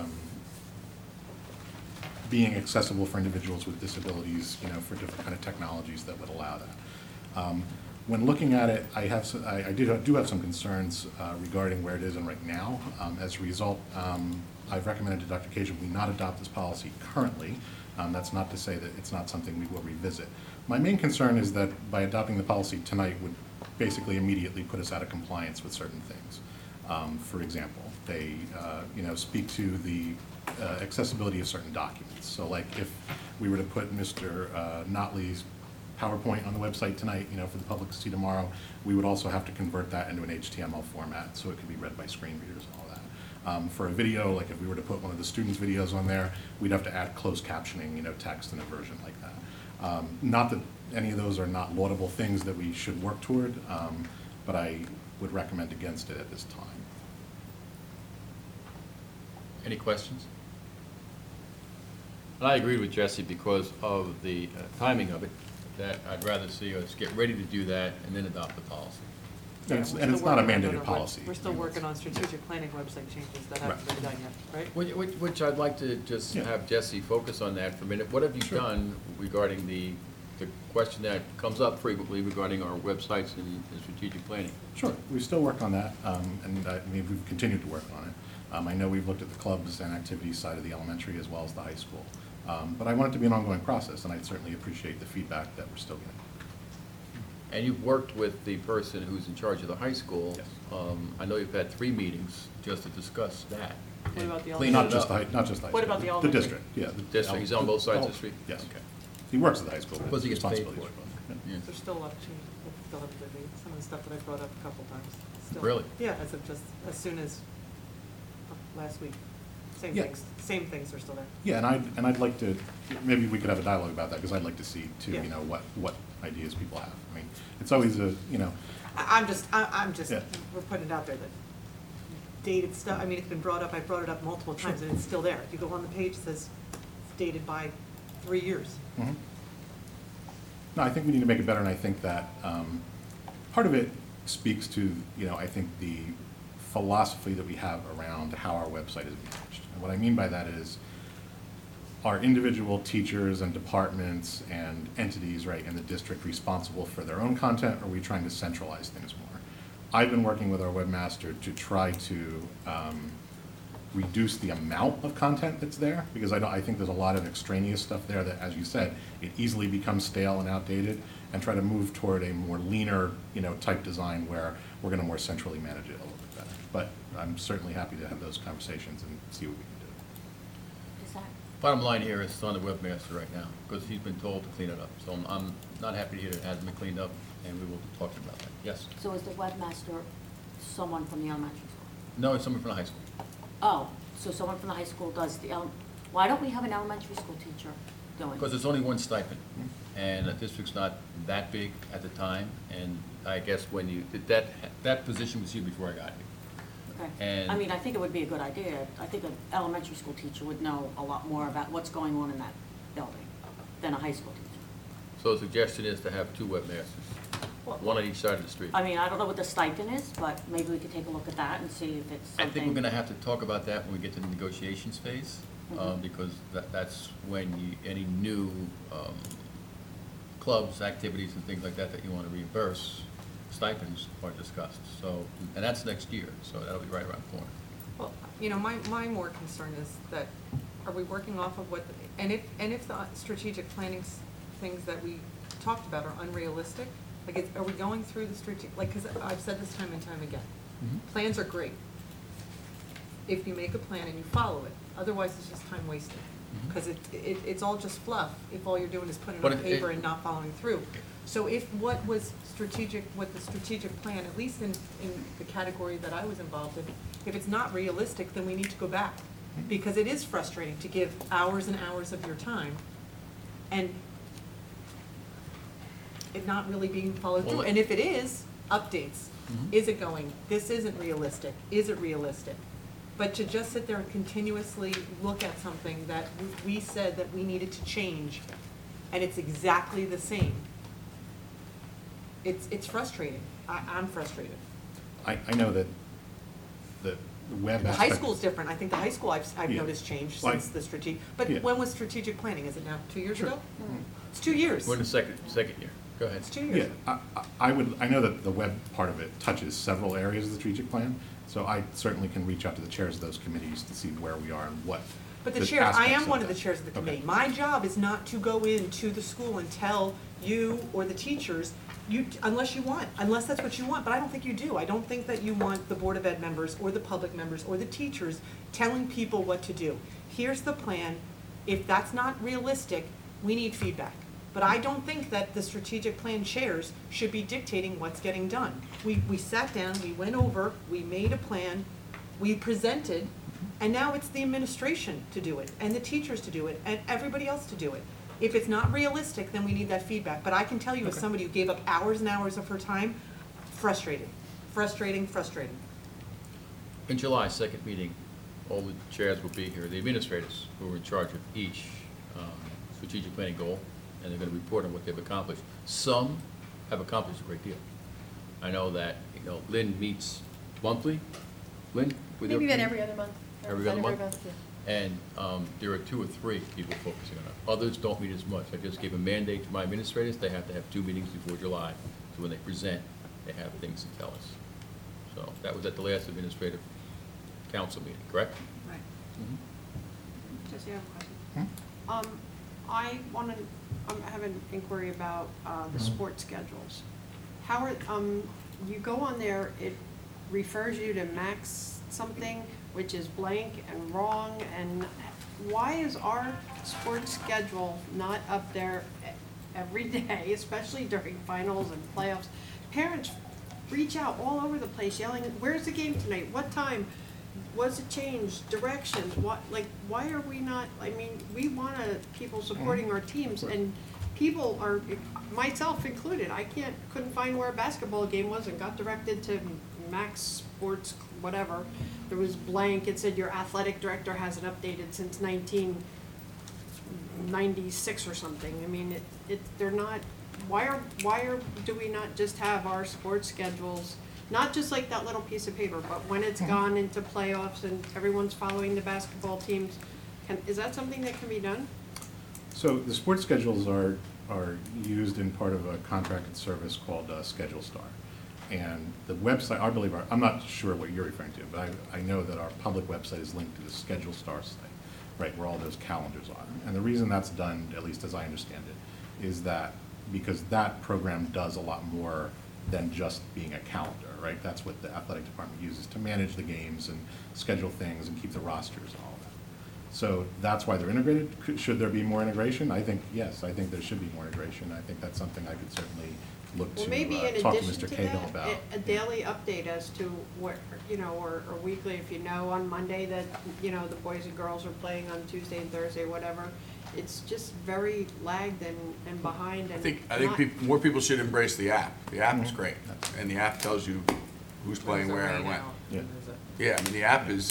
Speaker 14: being accessible for individuals with disabilities, you know, for different kind of technologies that would allow that. When looking at it, I do have some concerns regarding where it is and right now. As a result, I've recommended to Dr. Cation we not adopt this policy currently. That's not to say that it's not something we will revisit. My main concern is that by adopting the policy tonight would basically immediately put us out of compliance with certain things. For example, they speak to the accessibility of certain documents. So like if we were to put Mr. Notley's PowerPoint on the website tonight, you know, for the public to see tomorrow, we would also have to convert that into an HTML format so it could be read by screen readers and all that. For a video, like if we were to put one of the students' videos on there, we'd have to add closed captioning, you know, text in a version like that. Not that any of those are not laudable things that we should work toward, but I would recommend against it at this time.
Speaker 3: Any questions? And I agreed with Jesse because of the timing of it. that I'd rather see us get ready to do that and then adopt the policy.
Speaker 14: And it's not a mandated policy.
Speaker 4: We're still working on strategic planning website changes that haven't been done yet, right?
Speaker 3: Which I'd like to just have Jesse focus on that for a minute. What have you done regarding the question that comes up frequently regarding our websites and strategic planning?
Speaker 14: Sure, we still work on that, and we've continued to work on it. I know we've looked at the clubs and activities side of the elementary as well as the high school. But I want it to be an ongoing process, and I certainly appreciate the feedback that we're still getting.
Speaker 3: And you've worked with the person who's in charge of the high school.
Speaker 14: Yes.
Speaker 3: I know you've had 3 meetings just to discuss that.
Speaker 4: What about the
Speaker 3: Clean
Speaker 14: Not
Speaker 3: it
Speaker 14: just the
Speaker 3: up.
Speaker 14: not just the high school.
Speaker 4: What about the
Speaker 14: The
Speaker 4: elementary?
Speaker 14: district, yeah.
Speaker 3: District, he's on both sides of the street?
Speaker 14: Yes.
Speaker 3: Okay.
Speaker 14: He works at the high school. but
Speaker 3: Plus he
Speaker 14: his
Speaker 3: gets paid
Speaker 14: responsibility
Speaker 3: for
Speaker 14: is
Speaker 3: it.
Speaker 14: both.
Speaker 3: Yeah.
Speaker 4: There's still a lot of change, that still have to be, some of the stuff that I brought up a couple times. Still.
Speaker 3: Really?
Speaker 4: Yeah, as of just, as soon as last week. Same
Speaker 14: Yeah.
Speaker 4: same things are still there.
Speaker 14: Yeah, and I'd like to, maybe we could have a dialogue about that, because I'd like to see too,
Speaker 4: Yeah.
Speaker 14: what ideas people have. I mean, it's always
Speaker 4: I'm just,
Speaker 14: Yeah.
Speaker 4: we're putting it out there that dated stuff, I mean, it's been brought up, I brought it up multiple times, and it's still there. If you go on the page, it says it's dated by 3 years.
Speaker 14: Mhm. No, I think we need to make it better, and I think that part of it speaks to, I think the philosophy that we have around how our website is managed. And what I mean by that is, are individual teachers and departments and entities, right, in the district responsible for their own content, or are we trying to centralize things more? I've been working with our webmaster to try to reduce the amount of content that's there, because I think there's a lot of extraneous stuff there that, as you said, it easily becomes stale and outdated, and try to move toward a more leaner, type design where we're gonna more centrally manage it a little bit better. But I'm certainly happy to have those conversations and see what we can do.
Speaker 15: Is that,
Speaker 3: Bottom line here is it's on the webmaster right now, because he's been told to clean it up. So I'm not happy to hear that it hasn't been cleaned up, and we will be talking about that. Yes?
Speaker 15: so is the webmaster someone from the elementary school?
Speaker 3: No, it's someone from the high school.
Speaker 15: Oh, so someone from the high school does why don't we have an elementary school teacher doing?
Speaker 3: Because there's only one stipend, and the district's not that big at the time, and I guess when you, that position was here before I got here.
Speaker 15: Okay.
Speaker 3: And-
Speaker 15: I mean, I think it would be a good idea. I think an elementary school teacher would know a lot more about what's going on in that building than a high school teacher.
Speaker 3: So the suggestion is to have 2 webmasters, one on each side of the street.
Speaker 15: I mean, I don't know what the stipend is, but maybe we could take a look at that and see if it's
Speaker 3: I
Speaker 15: something.
Speaker 3: think we're gonna have to talk about that when we get to the negotiations phase, because that's when any new clubs, activities, and things like that that you wanna reimburse, stipends are discussed. So, and that's next year, so that'll be right around the corner.
Speaker 4: Well, my more concern is that, are we working off of what, and if the strategic planning things that we talked about are unrealistic, like, are we going through the strategic, like, because I've said this time and time again, plans are great if you make a plan and you follow it, otherwise it's just time wasted. Because it's all just fluff if all you're doing is putting it
Speaker 3: But
Speaker 4: on
Speaker 3: it-
Speaker 4: paper and not following through. So if what the strategic plan, at least in the category that I was involved in, if it's not realistic, then we need to go back. Because it is frustrating to give hours and hours of your time and it not really being followed through.
Speaker 3: Well,
Speaker 4: And if it is, updates. Is it going, this isn't realistic, is it realistic? But to just sit there and continuously look at something that we said that we needed to change, and it's exactly the same, it's frustrating. I'm frustrated.
Speaker 14: I know that the web
Speaker 4: The high
Speaker 14: aspect.
Speaker 4: school's different. I think the high school I've
Speaker 14: Yeah.
Speaker 4: noticed change
Speaker 14: Like-
Speaker 4: since the strategic, but
Speaker 14: Yeah.
Speaker 4: when was strategic planning? Is it now 2 years
Speaker 14: Sure.
Speaker 4: ago? It's 2 years.
Speaker 3: We're in the second year. Go ahead.
Speaker 4: It's 2 years.
Speaker 14: Yeah, I know that the web part of it touches several areas of the strategic plan, so I certainly can reach out to the chairs of those committees to see where we are and what.
Speaker 4: But the chair, I
Speaker 14: aspects
Speaker 4: am one of the
Speaker 14: that.
Speaker 4: chairs of the
Speaker 14: Okay.
Speaker 4: committee. My job is not to go into the school and tell you or the teachers, unless that's what you want, but I don't think you do. I don't think that you want the Board of Ed members or the public members or the teachers telling people what to do. Here's the plan. If that's not realistic, we need feedback. But I don't think that the strategic plan chairs should be dictating what's getting done. We sat down, we went over, we made a plan, we presented, and now it's the administration to do it, and the teachers to do it, and everybody else to do it. If it's not realistic, then we need that feedback. But I can tell you, as somebody who gave up hours and hours of her time, frustrating.
Speaker 3: In July, second meeting, all the chairs will be here, the administrators who are in charge of each strategic planning goal and they're gonna report on what they've accomplished. Some have accomplished a great deal. I know that, Lynn meets monthly, Lynn? with your
Speaker 2: Maybe about
Speaker 3: team?
Speaker 2: every other month.
Speaker 3: Every other month?
Speaker 2: yeah.
Speaker 3: And there are 2 or 3 people focusing on it. Others don't meet as much. I just gave a mandate to my administrators, they have to have 2 meetings before July, so when they present, they have things to tell us. So that was at the last administrative council meeting, correct?
Speaker 16: Right.
Speaker 3: Mhm.
Speaker 16: Jesse, I have a question. I have an inquiry about the sports schedules. How are, you go on there, it refers you to max something, which is blank and wrong, and why is our sports schedule not up there every day, especially during finals and playoffs? Parents reach out all over the place yelling, where's the game tonight? What time? Was it changed? Directions? Why are we not, we want people supporting our teams, and people are, myself included, couldn't find where a basketball game was and got directed to Max Sports, whatever. There was blank, it said your athletic director hasn't updated since 1996 or something. They're not, do we not just have our sports schedules, not just like that little piece of paper, but when it's gone into playoffs and everyone's following the basketball teams, is that something that can be done?
Speaker 14: So the sports schedules are used in part of a contracted service called Schedule Star. And the website, I believe, I'm not sure what you're referring to, but I know that our public website is linked to the Schedule Star site, right, where all those calendars are. And the reason that's done, at least as I understand it, is that because that program does a lot more than just being a calendar, right? That's what the athletic department uses to manage the games and schedule things and keep the rosters and all of that. So that's why they're integrated. Should there be more integration? I think, yes, I think there should be more integration. I think that's something I could certainly look
Speaker 16: Well,
Speaker 14: to
Speaker 16: maybe in
Speaker 14: talk to
Speaker 16: addition
Speaker 14: Mr.
Speaker 16: to
Speaker 14: Cahill
Speaker 16: that,
Speaker 14: about.
Speaker 16: a daily update as to what, or weekly, if you know on Monday that, the boys and girls are playing on Tuesday and Thursday, whatever. It's just very lagged and behind and
Speaker 1: I think
Speaker 16: not-
Speaker 1: more people should embrace the app. The app is great, and the app tells you who's playing where and when. Yeah, the app is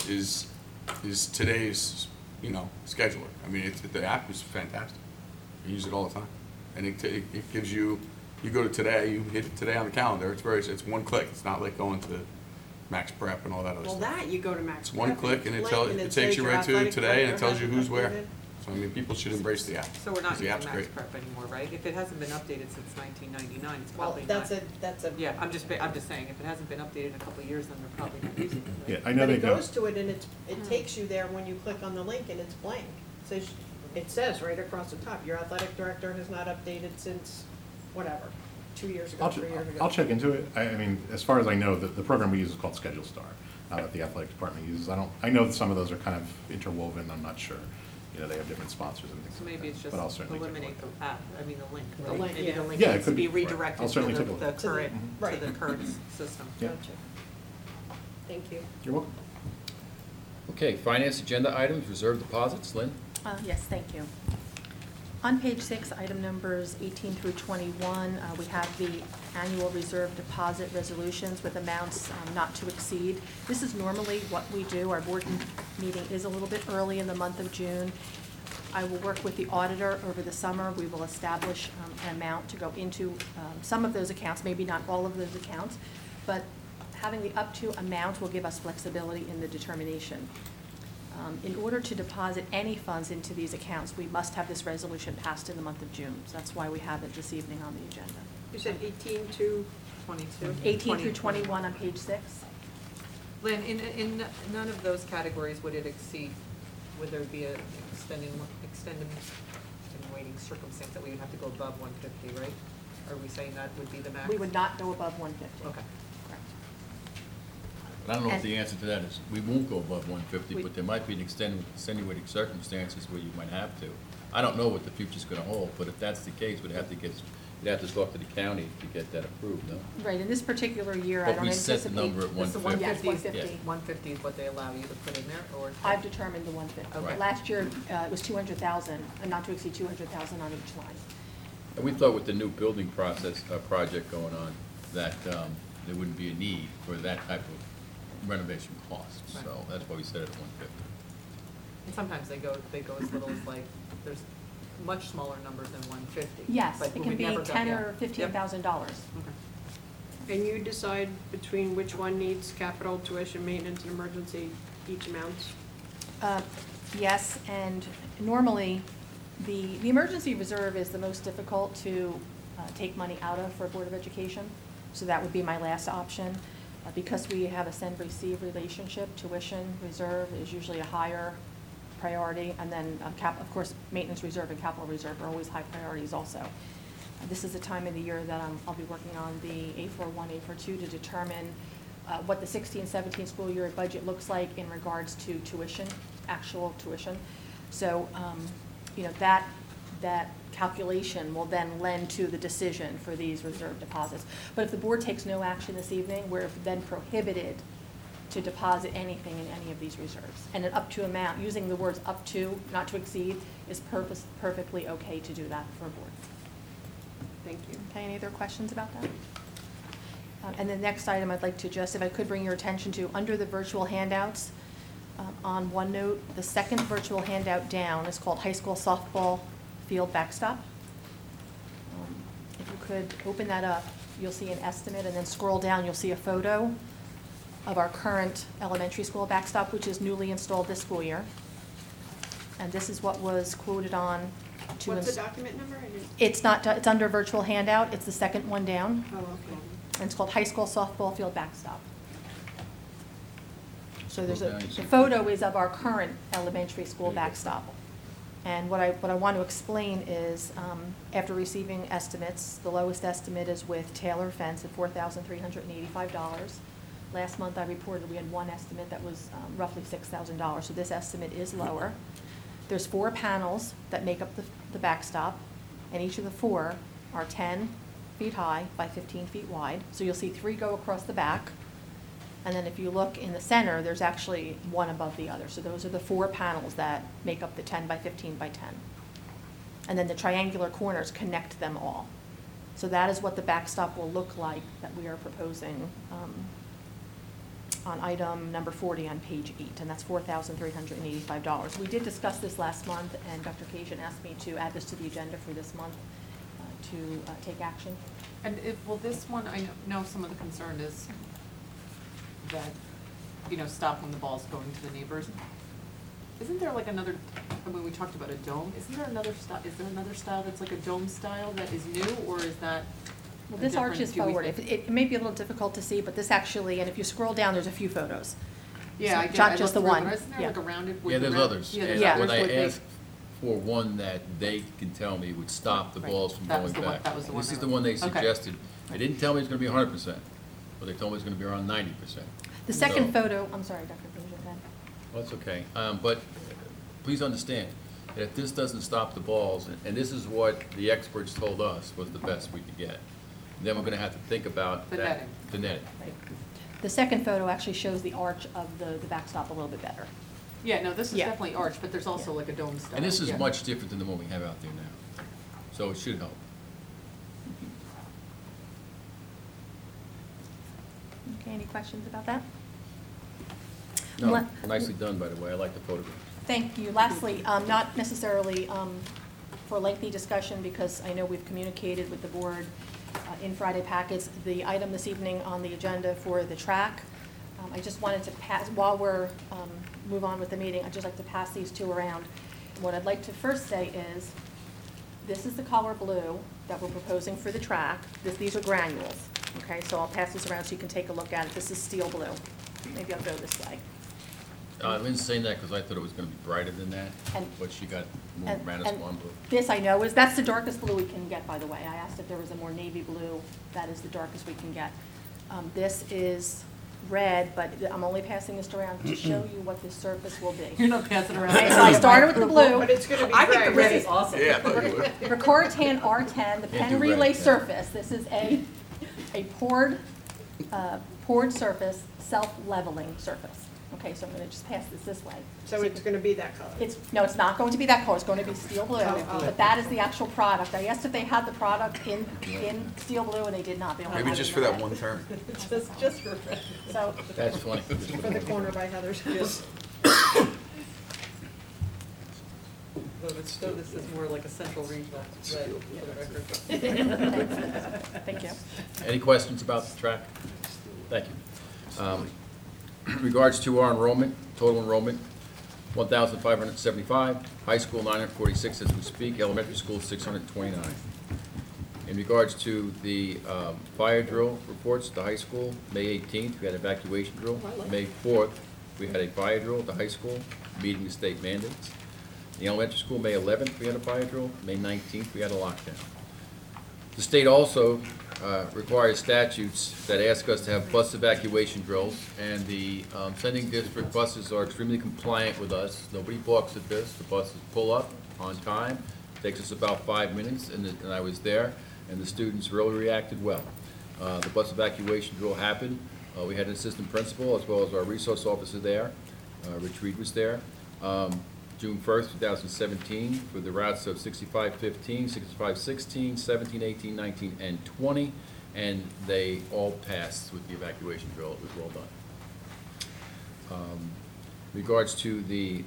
Speaker 1: today's, scheduler. The app is fantastic. I use it all the time, and it gives you, you go to today, you hit today on the calendar. It's one click. It's not like going to Max Prep and all that other
Speaker 16: Well,
Speaker 1: stuff.
Speaker 16: that you go to Max
Speaker 1: It's one
Speaker 16: Prep,
Speaker 1: click and it
Speaker 16: says
Speaker 1: takes you
Speaker 16: your
Speaker 1: right to
Speaker 16: athletic
Speaker 1: today, and it
Speaker 16: director
Speaker 1: tells you who's
Speaker 16: hasn't
Speaker 1: where.
Speaker 16: updated.
Speaker 1: So people should embrace the app.
Speaker 4: So we're not
Speaker 1: 'cause the
Speaker 4: using
Speaker 1: app's
Speaker 4: Max
Speaker 1: great.
Speaker 4: Prep anymore, right? If it hasn't been updated since 1999, it's
Speaker 16: Well,
Speaker 4: probably not.
Speaker 16: that's a.
Speaker 4: Yeah, I'm just saying, if it hasn't been updated in a couple of years, then they're probably not using it. right?
Speaker 14: Yeah, I know
Speaker 16: But
Speaker 14: they
Speaker 16: it
Speaker 14: go.
Speaker 16: goes to it and it takes you there when you click on the link and it's blank. It says right across the top, your athletic director has not updated since, whatever, 2 years ago, 3 years ago.
Speaker 14: I'll check into it. I mean, as far as I know, the program we use is called Schedule Star, that the athletic department uses. I know that some of those are kind of interwoven, I'm not sure. They have different sponsors and things
Speaker 4: So
Speaker 14: like
Speaker 4: maybe
Speaker 14: that.
Speaker 4: it's just
Speaker 14: But I'll certainly take a
Speaker 4: eliminate
Speaker 14: look
Speaker 4: the app, the link.
Speaker 16: The
Speaker 4: right?
Speaker 16: link,
Speaker 4: Maybe
Speaker 16: yeah.
Speaker 4: the link
Speaker 14: Yeah, it
Speaker 4: needs to
Speaker 14: could
Speaker 4: be
Speaker 14: be. Right.
Speaker 4: redirected
Speaker 14: I'll certainly
Speaker 4: to
Speaker 14: take a look.
Speaker 4: the current,
Speaker 16: Right.
Speaker 4: to the current system.
Speaker 14: Yeah.
Speaker 16: Gotcha. Thank you.
Speaker 14: You're welcome.
Speaker 3: Okay, finance agenda items, reserve deposits, Lynn?
Speaker 2: Yes, thank you. On page 6, item numbers 18 through 21, we have the annual reserve deposit resolutions with amounts not to exceed. This is normally what we do. Our board meeting is a little bit early in the month of June. I will work with the auditor over the summer. We will establish an amount to go into some of those accounts, maybe not all of those accounts, but having the up to amount will give us flexibility in the determination. In order to deposit any funds into these accounts, we must have this resolution passed in the month of June. So that's why we have it this evening on the agenda.
Speaker 16: You said 18 to
Speaker 4: 22?
Speaker 2: 18 through 21 on page 6.
Speaker 4: Lynn, in none of those categories would it exceed, would there be an extenuating circumstance that we would have to go above 150, right? Are we saying that would be the max?
Speaker 2: We would not go above 150.
Speaker 4: Okay.
Speaker 2: Correct.
Speaker 3: I don't know if
Speaker 2: And-
Speaker 3: the answer to that is, we won't go above 150,
Speaker 2: We-
Speaker 3: but there might be an extenuating circumstances where you might have to. I don't know what the future's gonna hold, but if that's the case, you'd have to talk to the county to get that approved, no?
Speaker 2: Right, in this particular year, I
Speaker 3: But
Speaker 2: don't
Speaker 3: we
Speaker 2: anticipate.
Speaker 3: set the number at
Speaker 4: That's the
Speaker 3: 150.
Speaker 4: 150
Speaker 2: Yes, 150.
Speaker 4: 150 is what they allow you to put in there, or?
Speaker 2: I've determined the 150.
Speaker 3: Right.
Speaker 2: Last year, it was 200,000, and not to exceed 200,000 on each line.
Speaker 3: And we thought with the new building project going on, that there wouldn't be a need for that type of renovation costs.
Speaker 4: Right.
Speaker 3: So that's why we set it at 150.
Speaker 4: And sometimes they go as little as like, there's much smaller number than 150.
Speaker 2: Yes,
Speaker 4: but
Speaker 2: it
Speaker 4: we
Speaker 2: can
Speaker 4: would
Speaker 2: be
Speaker 4: never go-
Speaker 2: $10,000
Speaker 4: yeah.
Speaker 2: or
Speaker 4: Yep.
Speaker 2: $15,000.
Speaker 4: Okay.
Speaker 16: And you decide between which one needs capital, tuition, maintenance, and emergency, each amounts?
Speaker 2: Yes, and normally, the emergency reserve is the most difficult to take money out of for Board of Education, so that would be my last option. Because we have a send-receive relationship, tuition reserve is usually a higher priority, and then, of course, maintenance reserve and capital reserve are always high priorities also. This is the time of the year that I'll be working on the A41, A42 to determine what the 16-17 school year budget looks like in regards to tuition, actual tuition. So, you know, that calculation will then lend to the decision for these reserve deposits. But if the board takes no action this evening, we're then prohibited to deposit anything in any of these reserves. And an up to amount, using the words up to, not to exceed, is perfectly okay to do that for a board.
Speaker 16: Thank you.
Speaker 2: Okay, any other questions about that? And the next item I'd like to just, if I could bring your attention to, under the virtual handouts, on OneNote, the second virtual handout down is called High School Softball Field Backstop. If you could open that up, you'll see an estimate, and then scroll down, you'll see a photo of our current elementary school backstop, which is newly installed this school year. And this is what was quoted on to.
Speaker 16: What's the document number? I didn't-
Speaker 2: It's not, it's under virtual handout, it's the second one down,
Speaker 16: Oh, okay.
Speaker 2: and it's called High School Softball Field Backstop. So there's
Speaker 3: Scroll
Speaker 2: a,
Speaker 3: down, you
Speaker 2: the
Speaker 3: see-
Speaker 2: photo is of our current elementary school backstop. And what I want to explain is, after receiving estimates, the lowest estimate is with Taylor Fence at $4,385. Last month, I reported we had one estimate that was roughly $6,000, so this estimate is lower. There's 4 panels that make up the backstop, and each of the 4 are 10 feet high by 15 feet wide. So you'll see 3 go across the back. And then if you look in the center, there's actually one above the other. So those are the 4 panels that make up the 10 by 15 by 10. And then the triangular corners connect them all. So that is what the backstop will look like that we are proposing on item number 40 on page 8, and that's $4,385. We did discuss this last month, and Dr. Kajan asked me to add this to the agenda for this month to take action.
Speaker 4: And well, this one, I know some of the concern is that, you know, stopping the balls going to the neighbors. Isn't there like another, I mean, we talked about a dome, isn't there another style, is there another style that's like a dome style that is new, or is that?
Speaker 2: Well,
Speaker 4: a
Speaker 2: this
Speaker 4: different-
Speaker 2: arches
Speaker 4: do we
Speaker 2: forward.
Speaker 4: think-
Speaker 2: It may be a little difficult to see, but this actually, and if you scroll down, there's a few photos.
Speaker 4: Yeah, I
Speaker 2: It's
Speaker 4: get,
Speaker 2: not
Speaker 4: I
Speaker 2: just
Speaker 4: looked
Speaker 2: the
Speaker 4: through,
Speaker 2: one.
Speaker 4: but isn't there
Speaker 2: Yeah.
Speaker 4: like a rounded?
Speaker 3: Yeah, there's others.
Speaker 4: Yeah,
Speaker 3: And
Speaker 2: Yeah.
Speaker 3: when
Speaker 4: others
Speaker 3: I
Speaker 4: would
Speaker 3: asked for one that they can tell me would stop the
Speaker 4: Right.
Speaker 3: balls from
Speaker 4: That
Speaker 3: going
Speaker 4: was the one-
Speaker 3: back.
Speaker 4: that was the one
Speaker 3: This
Speaker 4: they
Speaker 3: is the
Speaker 4: were-
Speaker 3: one they
Speaker 4: okay.
Speaker 3: suggested. They didn't tell me it's gonna be 100%, but they told me it's gonna be around 90%.
Speaker 2: The second
Speaker 3: So-
Speaker 2: photo, I'm sorry, Dr. Kajan, then.
Speaker 3: Well, that's okay. But please understand that if this doesn't stop the balls, and this is what the experts told us was the best we could get, then we're gonna have to think about
Speaker 4: The
Speaker 3: that.
Speaker 4: netting.
Speaker 3: The netting.
Speaker 2: Right. The second photo actually shows the arch of the backstop a little bit better.
Speaker 4: Yeah, no, this is
Speaker 2: Yeah.
Speaker 4: definitely arch, but there's also like a dome style.
Speaker 3: And this is
Speaker 4: Yeah.
Speaker 3: much different than the one we have out there now. So it should help.
Speaker 2: Okay, any questions about that?
Speaker 3: No,
Speaker 2: Le-
Speaker 3: nicely done, by the way. I like the photograph.
Speaker 2: Thank you. Lastly, not necessarily for lengthy discussion, because I know we've communicated with the board in Friday packets, the item this evening on the agenda for the track. I just wanted to pass, while we're move on with the meeting, I'd just like to pass these 2 around. What I'd like to first say is, this is the color blue that we're proposing for the track. These are granules, okay? So I'll pass this around so you can take a look at it. This is steel blue. Maybe I'll go this way.
Speaker 3: I didn't say that because I thought it was gonna be brighter than that,
Speaker 2: And-
Speaker 3: but she got more
Speaker 2: And-
Speaker 3: Manus
Speaker 2: and
Speaker 3: Blonde blue.
Speaker 2: This I know is, that's the darkest blue we can get, by the way. I asked if there was a more navy blue. That is the darkest we can get. This is red, but I'm only passing this around to show you what this surface will be.
Speaker 4: You're not passing around.
Speaker 2: Okay, so I started with the blue.
Speaker 16: But it's gonna be
Speaker 4: I think
Speaker 16: gray,
Speaker 4: the red
Speaker 16: right?
Speaker 4: is awesome.
Speaker 2: Ricoritan R10, the
Speaker 3: Can't
Speaker 2: pen
Speaker 3: do red
Speaker 2: relay
Speaker 3: then.
Speaker 2: surface. This is a poured surface, self-leveling surface. Okay, so I'm gonna just pass this way.
Speaker 16: So it's gonna be that color?
Speaker 2: No, it's not going to be that color, it's going to be steel blue,
Speaker 16: Oh.
Speaker 2: but that is the actual product. I asked if they had the product in steel blue, and they did not. They only
Speaker 1: Maybe
Speaker 2: had it
Speaker 1: just
Speaker 2: in
Speaker 1: for that
Speaker 2: red.
Speaker 1: one turn.
Speaker 16: Just for,
Speaker 2: So,
Speaker 3: That's funny.
Speaker 16: for the corner by Heather's.
Speaker 4: vote, it's still, this is more like a central regional red, for the record.
Speaker 2: Thank you.
Speaker 3: Any questions about the track? Thank you. In regards to our enrollment, total enrollment, 1,575, high school 946 as we speak, elementary school 629. In regards to the fire drill reports, the high school, May 18th, we had evacuation drill. May 4th, we had a fire drill at the high school, meeting the state mandates. The elementary school, May 11th, we had a fire drill. May 19th, we had a lockdown. The state also requires statutes that ask us to have bus evacuation drills, and the sending district buses are extremely compliant with us. Nobody balks at this. The buses pull up on time. Takes us about 5 minutes, and I was there, and the students really reacted well. The bus evacuation drill happened. We had an assistant principal as well as our resource officer there. Rich Reed was there. June 1st, 2017, for the routes of 6515, 6516, 17, 18, 19, and 20, and they all passed with the evacuation drill. It was well done. Regards to the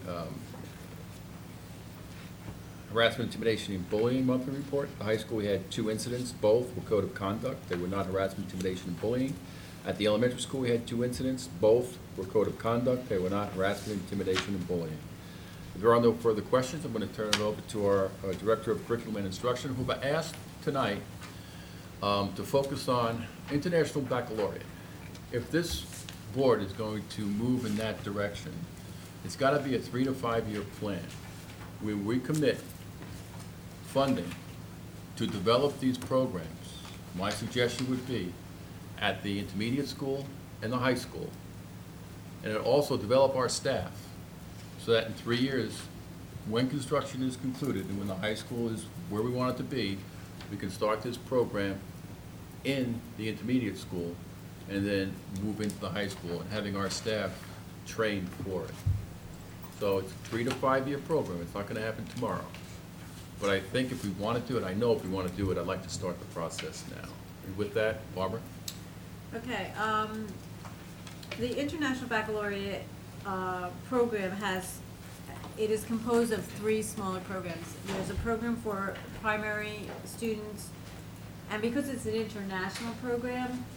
Speaker 3: harassment, intimidation, and bullying monthly report, the high school, we had 2 incidents, both were code of conduct. They were not harassment, intimidation, and bullying. At the elementary school, we had 2 incidents, both were code of conduct. They were not harassment, intimidation, and bullying. If there are no further questions, I'm going to turn it over to our Director of Curriculum and Instruction, who I asked tonight to focus on International Baccalaureate. If this board is going to move in that direction, it's got to be a 3 to 5 year plan. When we commit funding to develop these programs, my suggestion would be at the intermediate school and the high school, and also develop our staff so that in 3 years, when construction is concluded and when the high school is where we want it to be, we can start this program in the intermediate school and then move into the high school and having our staff trained for it. So it's a 3 to 5 year program. It's not going to happen tomorrow. But I think if we want to do it, I know if we want to do it, I'd like to start the process now. And with that, Barbara?
Speaker 13: Okay, the International Baccalaureate program is composed of 3 smaller programs. There's a program for primary students, and because it's an international program,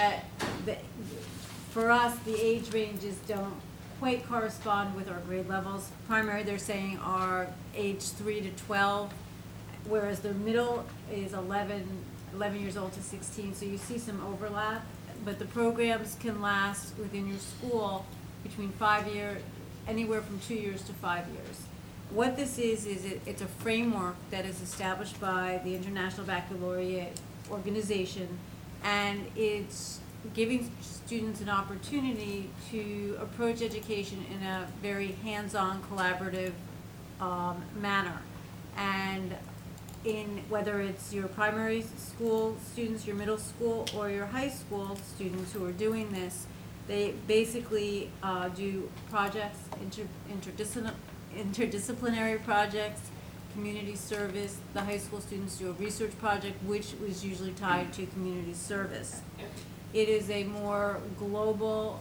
Speaker 13: for us, the age ranges don't quite correspond with our grade levels. Primary, they're saying, are age 3 to 12, whereas the middle is 11 years old to 16, so you see some overlap. But the programs can last within your school between anywhere from 2 years to 5 years. What this is it's a framework that is established by the International Baccalaureate organization, and it's giving students an opportunity to approach education in a very hands-on, collaborative manner. And in whether it's your primary school students, your middle school, or your high school students who are doing this, they basically do projects, interdisciplinary projects, community service. The high school students do a research project, which was usually tied to community service. It is a more global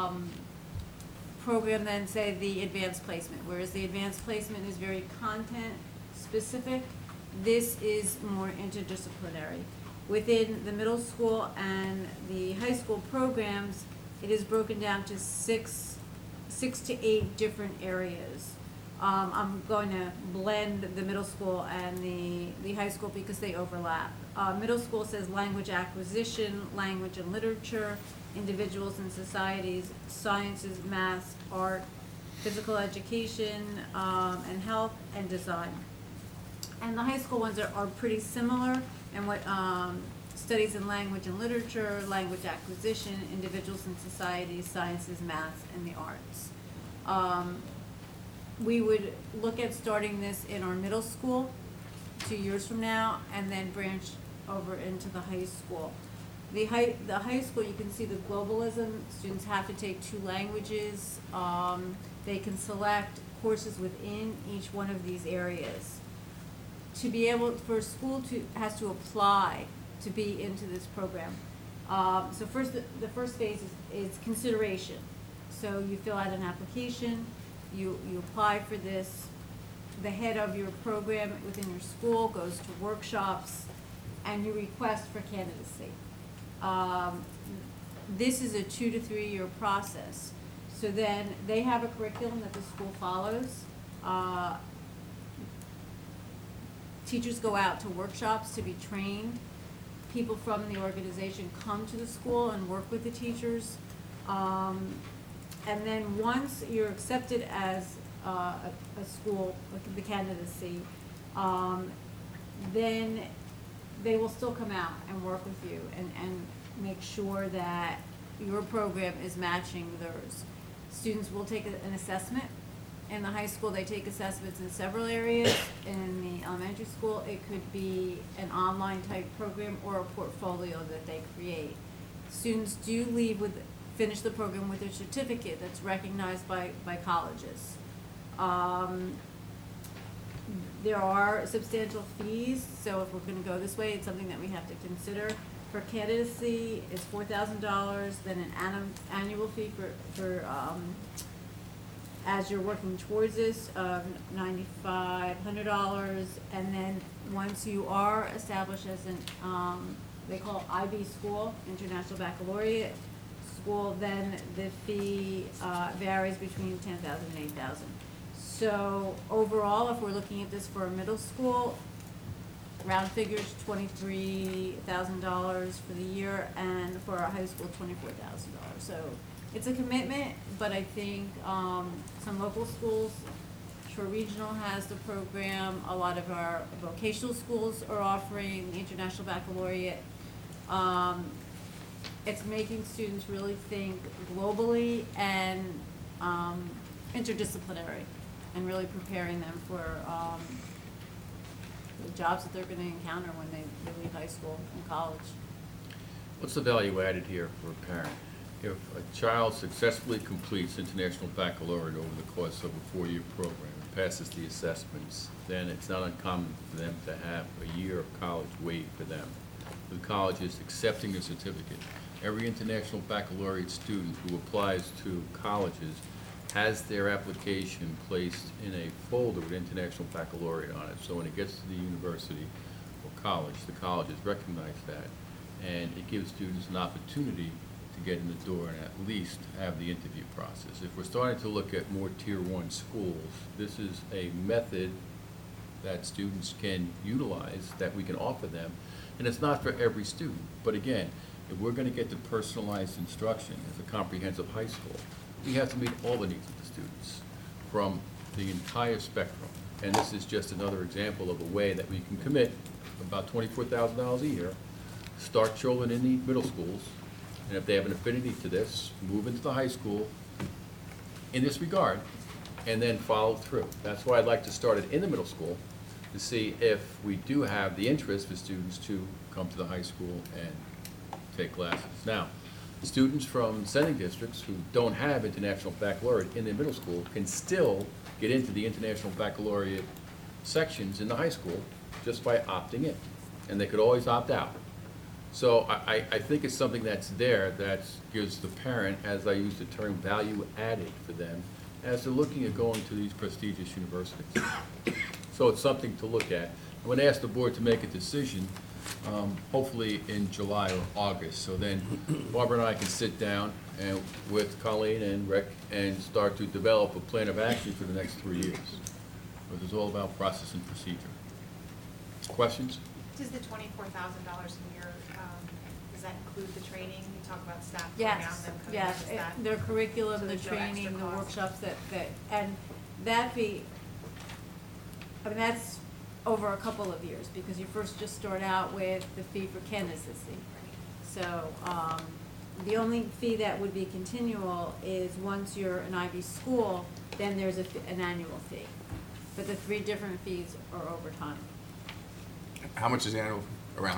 Speaker 13: program than, say, the advanced placement, whereas the advanced placement is very content specific. This is more interdisciplinary. Within the middle school and the high school programs, it is broken down to six to 8 different areas. I'm going to blend the middle school and the high school because they overlap. Middle school says language acquisition, language and literature, individuals and societies, sciences, math, art, physical education, and health, and design. And the high school ones are pretty similar, and what studies in language and literature, language acquisition, individuals and societies, sciences, math, and the arts. We would look at starting this in our middle school 2 years from now, and then branch over into the high school. The high school, you can see the globalism. Students have to take 2 languages. They can select courses within each one of these areas. To be able, for a school has to apply to be into this program. So first, the first phase is consideration. So you fill out an application, you apply for this, the head of your program within your school goes to workshops and you request for candidacy. This is a 2 to 3 year process. So then they have a curriculum that the school follows. Teachers go out to workshops to be trained. People from the organization come to the school and work with the teachers. And then once you're accepted as a school, like the candidacy, then they will still come out and work with you and make sure that your program is matching theirs. Students will take an assessment. In the high school, they take assessments in several areas. In the elementary school, it could be an online type program or a portfolio that they create. Students do finish the program with a certificate that's recognized by colleges. There are substantial fees, so if we're gonna go this way, it's something that we have to consider. For candidacy, it's $4,000, then an annual fee for as you're working towards this, $9,500, and then once you are established as an, they call it IB school, International Baccalaureate School, then the fee varies between $10,000 and $8,000. So overall, if we're looking at this for a middle school, round figures, $23,000 for the year, and for our high school, $24,000. So it's a commitment, but I think some local schools, Shore Regional has the program, a lot of our vocational schools are offering the International Baccalaureate. It's making students really think globally and interdisciplinary, and really preparing them for the jobs that they're going to encounter when they leave high school and college.
Speaker 3: What's the value added here for a parent? If a child successfully completes International Baccalaureate over the course of a 4-year program and passes the assessments, then it's not uncommon for them to have a year of college wait for them. The college is accepting the certificate. Every International Baccalaureate student who applies to colleges has their application placed in a folder with International Baccalaureate on it. So when it gets to the university or college, the colleges recognize that, and it gives students an opportunity to get in the door and at least have the interview process. If we're starting to look at more Tier 1 schools, this is a method that students can utilize, that we can offer them, and it's not for every student. But again, if we're going to get to personalized instruction as a comprehensive high school, we have to meet all the needs of the students from the entire spectrum. And this is just another example of a way that we can commit about $24,000 a year, start children in the middle schools, and if they have an affinity to this, move into the high school in this regard, and then follow through. That's why I'd like to start it in the middle school to see if we do have the interest for students to come to the high school and take classes. Now, students from sending districts who don't have International Baccalaureate in their middle school can still get into the International Baccalaureate sections in the high school just by opting in, and they could always opt out. So I think it's something that's there that gives the parent, as I use the term, value added for them as they're looking at going to these prestigious universities. So it's something to look at. I'm going to ask the board to make a decision, hopefully in July or August. So then Barbara and I can sit down and with Colleen and Rick and start to develop a plan of action for the next 3 years. But it's all about process and procedure. Questions?
Speaker 17: Does the $24,000 a year, does that include the training? You talk about staff going out and
Speaker 13: Yes,
Speaker 17: them coming
Speaker 13: yes,
Speaker 17: in, is that-
Speaker 13: their curriculum,
Speaker 17: so
Speaker 13: the
Speaker 17: there's no extra
Speaker 13: training, the
Speaker 17: cost?
Speaker 13: workshops and that fee, I mean, that's over a couple of years, because you first just start out with the fee for candidacy. So, the only fee that would be continual is once you're an IB school, then there's an annual fee. But the 3 different fees are over time.
Speaker 1: How much is the annual around?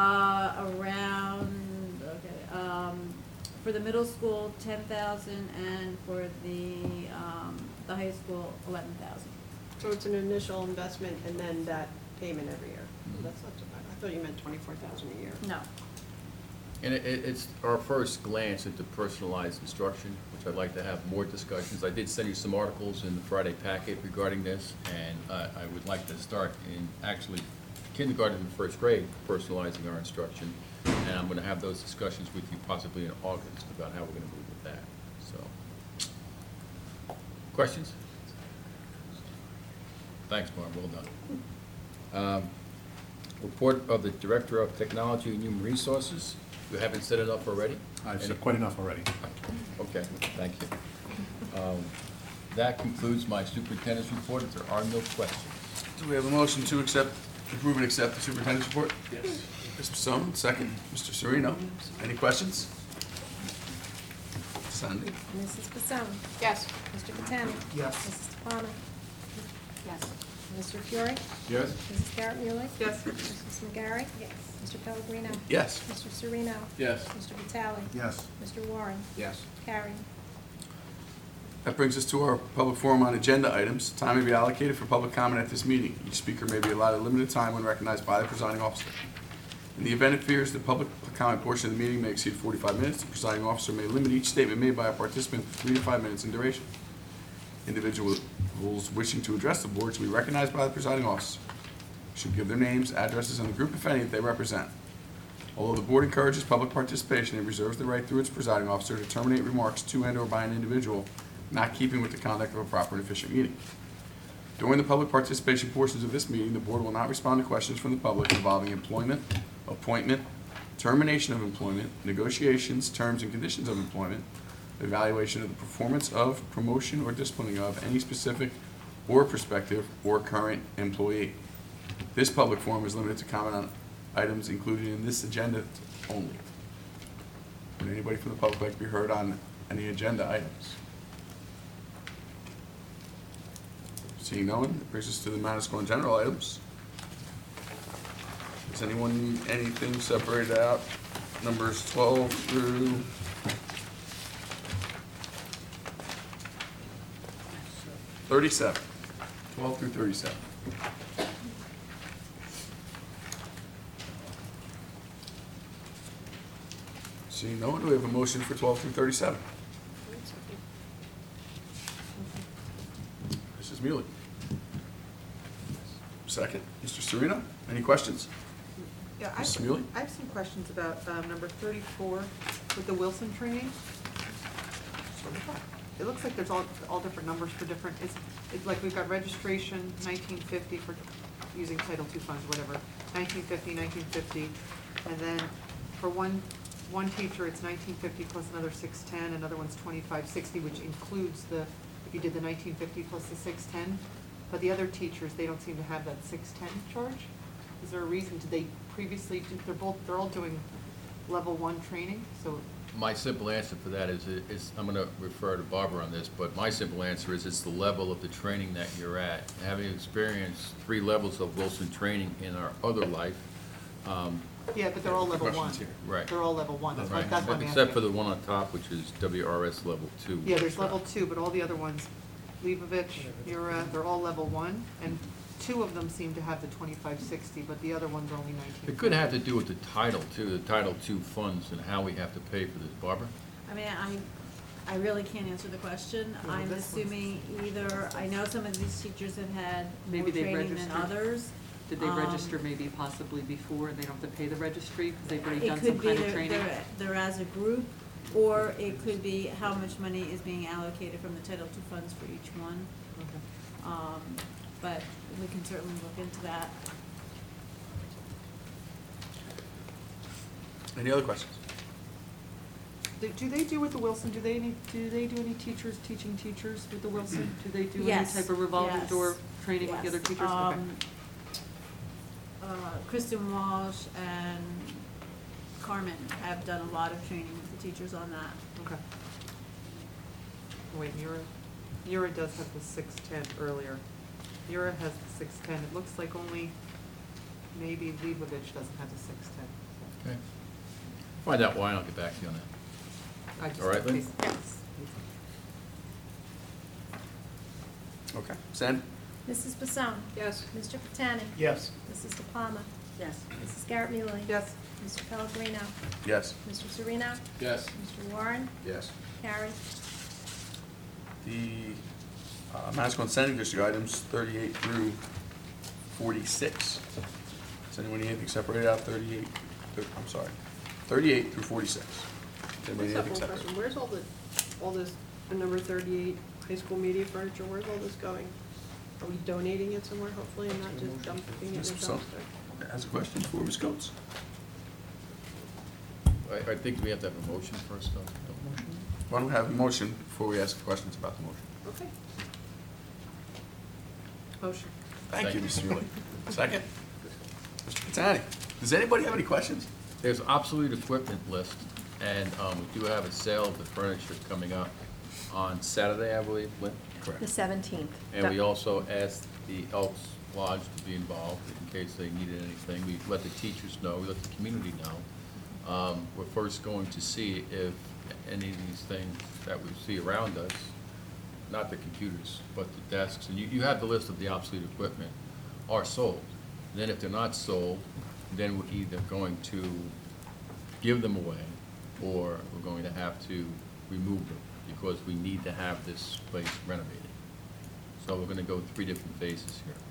Speaker 13: For the middle school, 10,000, and for the high school, 11,000.
Speaker 16: So it's an initial investment and then that payment every year? That's not too bad. I thought you meant $24,000 a year.
Speaker 13: No.
Speaker 3: And it's our first glance into personalized instruction, which I'd like to have more discussions. I did send you some articles in the Friday packet regarding this, and I would like to start in actually kindergarten and first grade, personalizing our instruction. And I'm gonna have those discussions with you possibly in August about how we're gonna move with that, so. Questions? Thanks, Barb, well done. Report of the Director of Technology and Human Resources. You haven't said enough already?
Speaker 14: I've said quite enough already.
Speaker 3: Okay, thank you. That concludes my superintendent's report. If there are no questions.
Speaker 1: Do we have a motion to approve and accept the superintendent's report? Yes. Mr. Stone, second. Mr. Sereno, any questions? Sandy?
Speaker 16: Mrs. Pasone?
Speaker 17: Yes.
Speaker 16: Mr. Catani?
Speaker 12: Yes.
Speaker 16: Mrs. Stefano?
Speaker 2: Yes.
Speaker 16: Mr. Fiore?
Speaker 12: Yes.
Speaker 16: Mrs. Garrett Muley?
Speaker 4: Yes.
Speaker 16: Mrs. McGarry?
Speaker 17: Yes.
Speaker 16: Mr. Pellegrino?
Speaker 1: Yes.
Speaker 16: Mr. Sereno?
Speaker 12: Yes.
Speaker 16: Mr. Vitale?
Speaker 12: Yes.
Speaker 16: Mr. Warren?
Speaker 12: Yes.
Speaker 16: Carried.
Speaker 1: That brings us to our public forum on agenda items. Time may be allocated for public comment at this meeting. Each speaker may be allotted limited time when recognized by the presiding officer. In the event it appears the public comment portion of the meeting may exceed 45 minutes, the presiding officer may limit each statement made by a participant to 3 to 5 minutes in duration. Individuals wishing to address the board should be recognized by the presiding officer. Should give their names, addresses, and the group, if any, that they represent. Although the board encourages public participation, it reserves the right through its presiding officer to terminate remarks to and/or by an individual not keeping with the conduct of a proper and efficient meeting. During the public participation portions of this meeting, the board will not respond to questions from the public involving employment, appointment, termination of employment, negotiations, terms and conditions of employment, evaluation of the performance of, promotion, or disciplining of any specific or prospective or current employee. This public forum is limited to comment on items included in this agenda only. Would anybody from the public like to be heard on any agenda items? Seeing no one, it brings us to the Manasquan general items. Does anyone need anything separated out? Numbers 12 through 37. 12 through 37. Seeing no one, do we have a motion for 12 through 37? Mrs. Muley. Second. Mr. Sereno, any questions?
Speaker 4: Yeah,
Speaker 1: Mrs. Muley?
Speaker 4: I have some questions about number 34 with the Wilson training. It looks like there's all different numbers for different, it's like we've got registration, 1950 for using Title II funds, whatever, 1950, 1950, and then for one teacher, it's 1950 plus another 610, another one's 2560, which includes if you did the 1950 plus the 610. But the other teachers, they don't seem to have that 610 charge. Is there a reason? Did they previously, they're all doing level 1 training, so.
Speaker 3: My simple answer for that is I'm gonna refer to Barbara on this, but my simple answer is it's the level of the training that you're at. Having experienced 3 levels of Wilson training in our other life.
Speaker 4: Yeah, but they're all level 1.
Speaker 1: Questions here.
Speaker 3: Right.
Speaker 4: They're all level 1, that's what
Speaker 3: Right,
Speaker 4: I'm asking.
Speaker 3: except for the one on top, which is WRS level 2.
Speaker 4: Yeah, there's level 2, but all the other ones, Leibovich, Ura, they're all level 1, and 2 of them seem to have the 2560, but the other ones are only 19.
Speaker 3: It could have to do with the Title II, the Title II funds and how we have to pay for this. Barbara?
Speaker 18: I mean, I really can't answer the question.
Speaker 4: No,
Speaker 18: I'm
Speaker 4: this
Speaker 18: assuming either, I know some of these teachers have had more
Speaker 4: Maybe they
Speaker 18: training than
Speaker 4: registered.
Speaker 18: others.
Speaker 4: Did they register maybe possibly before, and they don't have to pay the registry, because they've already
Speaker 18: It
Speaker 4: done some
Speaker 18: could be
Speaker 4: kind of training?
Speaker 18: they're as a group, or it could be how much money is being allocated from the Title II funds for each one.
Speaker 4: Okay.
Speaker 18: But we can certainly look into that.
Speaker 1: Any other questions?
Speaker 4: Do they do with the Wilson, do they do any teachers teaching teachers with the Wilson? Do they do any
Speaker 18: Yes,
Speaker 4: type of revolving
Speaker 18: yes,
Speaker 4: door training with the other
Speaker 18: yes.
Speaker 4: teachers? Okay.
Speaker 18: Kristen Walsh and Carmen have done a lot of training with the teachers on that.
Speaker 4: Okay. Wait, Ura does have the 610 earlier. Ura has the 610. It looks like only maybe Leibovich doesn't have the 610.
Speaker 3: Okay. Find out why, and I'll get back to you on that.
Speaker 4: I just
Speaker 3: All right,
Speaker 4: in
Speaker 3: Lynn?
Speaker 4: case- yes.
Speaker 1: Okay. Sandy?
Speaker 16: Mrs. Pasone?
Speaker 4: Yes.
Speaker 16: Mr. Catani?
Speaker 12: Yes.
Speaker 16: Mrs. De Palma?
Speaker 15: Yes.
Speaker 5: Mrs. Garrett Muley.
Speaker 4: Yes.
Speaker 5: Mr. Pellegrino.
Speaker 1: Yes.
Speaker 5: Mr. Sereno.
Speaker 3: Yes.
Speaker 5: Mr. Warren.
Speaker 1: Yes.
Speaker 5: Carried.
Speaker 1: The Manasquan Standing District items 38 through 46. Does anyone need anything separated out? 38 through 46. Does anybody need anything separated?
Speaker 16: Where's all this, number 38, high school media furniture, where's all this going? Are we donating it somewhere, hopefully, and not just dumping it in the
Speaker 1: Mr.
Speaker 16: dumpster?
Speaker 1: Son has a question for Ms. Coates.
Speaker 3: I think we have to have a motion first, though.
Speaker 1: Why don't we have a motion before we ask questions about the motion?
Speaker 16: Okay. Motion.
Speaker 1: Thank you, Mr. Yuli. Second. Mr. Catani. Does anybody have any questions?
Speaker 3: There's obsolete equipment list, and we do have a sale of the furniture coming up on Saturday, I believe, Lynn?
Speaker 2: The 17th.
Speaker 3: And we also asked the Elks Lodge to be involved in case they needed anything. We let the teachers know, we let the community know. We're first going to see if any of these things that we see around us, not the computers, but the desks, and you have the list of the obsolete equipment, are sold. Then if they're not sold, then we're either going to give them away, or we're going to have to remove them, because we need to have this place renovated. So we're gonna go 3 different phases here.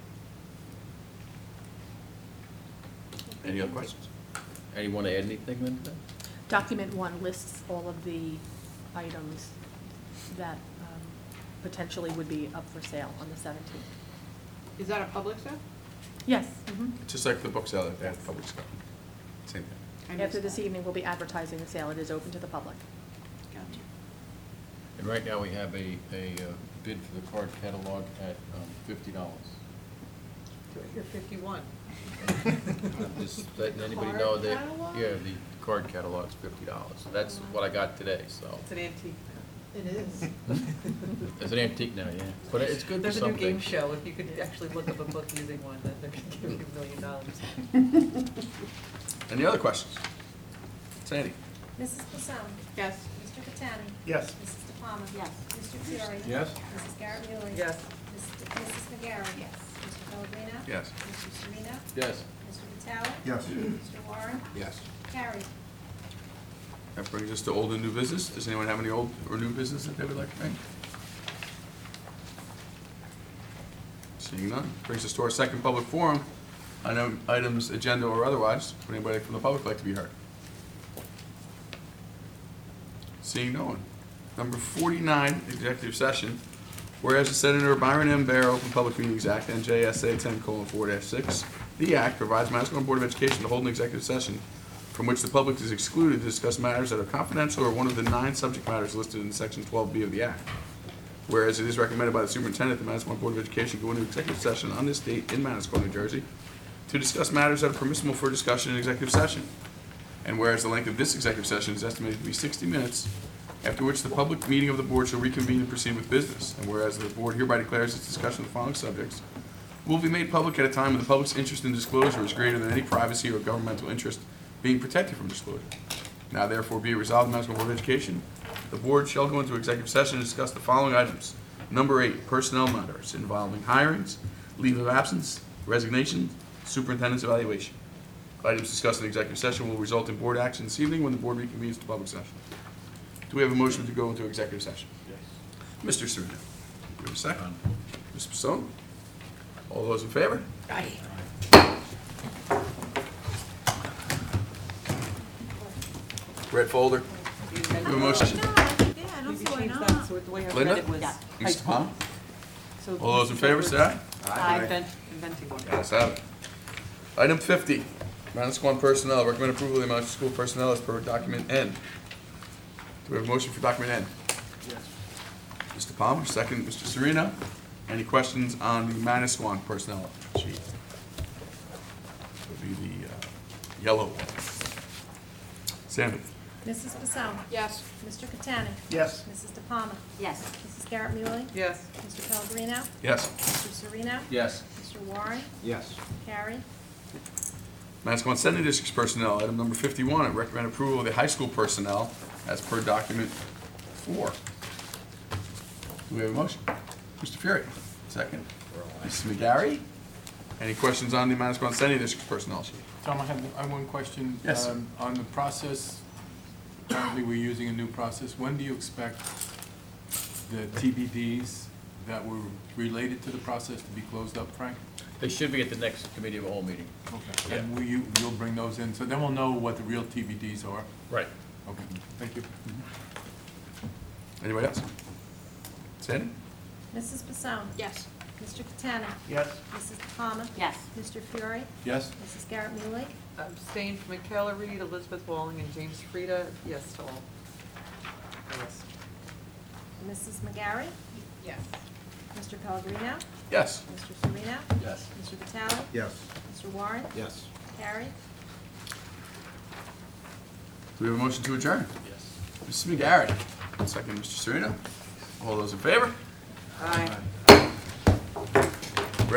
Speaker 1: Any other questions?
Speaker 3: Anyone add anything, Linda?
Speaker 2: Document 1 lists all of the items that potentially would be up for sale on the 17th.
Speaker 16: Is that a public sale?
Speaker 2: Yes. Mhm.
Speaker 1: Just like the book sale that they had public sale. Same thing.
Speaker 2: After this evening, we'll be advertising the sale. It is open to the public.
Speaker 16: Gotcha.
Speaker 3: And right now, we have a bid for the card catalog at $50.
Speaker 4: You're 51.
Speaker 3: Just letting anybody
Speaker 4: Card
Speaker 3: know that,
Speaker 4: catalog?
Speaker 3: yeah, the card catalog's $50. That's what I got today, so.
Speaker 4: It's an antique now. It is.
Speaker 3: It's an antique now, yeah, but it's good for
Speaker 4: There's a new
Speaker 3: something.
Speaker 4: game show, if you could actually look up a book using one, then they're gonna give you $1 million.
Speaker 1: Any other questions? Sandy?
Speaker 5: Mrs. Pasone.
Speaker 16: Yes.
Speaker 5: Mr. Catani.
Speaker 1: Yes.
Speaker 5: Mrs. DePalma.
Speaker 15: Yes.
Speaker 5: Mr. Fiore.
Speaker 1: Yes.
Speaker 5: Mrs. Garrett Muley.
Speaker 4: Yes.
Speaker 5: Mrs. McGarry. Yes. Mr. Pellegrino.
Speaker 1: Yes.
Speaker 5: Mr. Sereno.
Speaker 3: Yes.
Speaker 5: Mr. Vitale.
Speaker 14: Yes.
Speaker 5: Mr. Warren.
Speaker 1: Yes.
Speaker 5: Carried.
Speaker 1: That brings us to old and new business. Does anyone have any old or new business that they would like to make? Seeing none. Brings us to our second public forum. I know items, agenda or otherwise. Would anybody from the public like to be heard? Seeing no one. Number 49, executive session. Whereas the Senator Byron M. Bear Open Public Meetings Act, NJSA 10:4-6, the Act provides Manasquan Board of Education to hold an executive session from which the public is excluded to discuss matters that are confidential or one of the 9 subject matters listed in Section 12B of the Act. Whereas it is recommended by the Superintendent, the Manasquan Board of Education go into executive session on this date in Manasquan, New Jersey, to discuss matters that are permissible for discussion in executive session. And whereas the length of this executive session is estimated to be 60 minutes, after which the public meeting of the board shall reconvene and proceed with business. And whereas the board hereby declares its discussion of the following subjects will be made public at a time when the public's interest in disclosure is greater than any privacy or governmental interest being protected from disclosure. Now therefore be it resolved, the Manasquan Board of Education, the board shall go into executive session and discuss the following items. Number 8, personnel matters involving hirings, leave of absence, resignation, superintendent's evaluation. Items discussed in executive session will result in board action this evening when the board reconvenes to public session. Do we have a motion to go into executive session? Yes. Mr. Sereno. Do we have a second? Ms. Pasone? All those in favor?
Speaker 15: Aye.
Speaker 1: Red folder. Do we have a motion?
Speaker 18: Yeah, I don't see why not.
Speaker 4: So the way I
Speaker 1: Linda?
Speaker 4: read it was
Speaker 15: Yeah.
Speaker 4: high
Speaker 1: Mr.
Speaker 4: school.
Speaker 1: Palmer?
Speaker 4: So
Speaker 1: All those in favor, say aye.
Speaker 4: Inventing one.
Speaker 1: Ayes have it. Item 50, Manasquan Personnel, recommend approval of the amount of school personnel as per document N. Do we have a motion for document N?
Speaker 12: Yes.
Speaker 1: Mr. Palmer, second, Mr. Sereno. Any questions on the Manasquan personnel sheet? Would be the yellow one. Sandy?
Speaker 5: Mrs. Pasone.
Speaker 16: Yes.
Speaker 5: Mr. Catani.
Speaker 1: Yes.
Speaker 5: Mrs. DePalma.
Speaker 15: Yes.
Speaker 5: Mrs. Garrett Muley.
Speaker 4: Yes.
Speaker 5: Mr. Pellegrino.
Speaker 1: Yes.
Speaker 5: Mr. Sereno.
Speaker 3: Yes.
Speaker 5: Mr. Warren.
Speaker 12: Yes.
Speaker 5: Carried.
Speaker 1: Manasquan Sending District's personnel, item number 51, I recommend approval of the high school personnel as per document 4. Do we have a motion? Mr. Fury, second. Mrs. McGarry, any questions on the Manasquan Sending District's personnel sheet?
Speaker 19: Tom, I have one question.
Speaker 1: Yes, sir.
Speaker 19: On the process, currently we're using a new process. When do you expect the TBDs that were related to the process to be closed up, Frank?
Speaker 3: They should be at the next committee of the whole meeting.
Speaker 19: Okay.
Speaker 3: Yeah.
Speaker 19: And you'll bring those in, so then we'll know what the real TBDs are?
Speaker 3: Right.
Speaker 19: Okay, thank you.
Speaker 1: Anybody else? Sandy?
Speaker 18: Mrs. Pasone?
Speaker 16: Yes.
Speaker 18: Mr. Catania?
Speaker 19: Yes.
Speaker 18: Mrs. DePalma?
Speaker 15: Yes.
Speaker 18: Mr. Fiore?
Speaker 19: Yes?
Speaker 18: Mrs. Garrett Muley?
Speaker 4: Abstain from Michaela Reed, Elizabeth Walling, and James Frieda, yes to all.
Speaker 18: Mrs. McGarry?
Speaker 16: Yes.
Speaker 18: Mr. Pellegrino?
Speaker 1: Yes.
Speaker 18: Mr. Sereno?
Speaker 3: Yes.
Speaker 18: Mr. Vitale?
Speaker 12: Yes.
Speaker 18: Mr. Warren?
Speaker 12: Yes.
Speaker 18: Carried.
Speaker 1: Do we have a motion to adjourn?
Speaker 3: Yes.
Speaker 1: Mrs. McGarrett, second, Mr. Serena. All those in favor?
Speaker 4: Aye.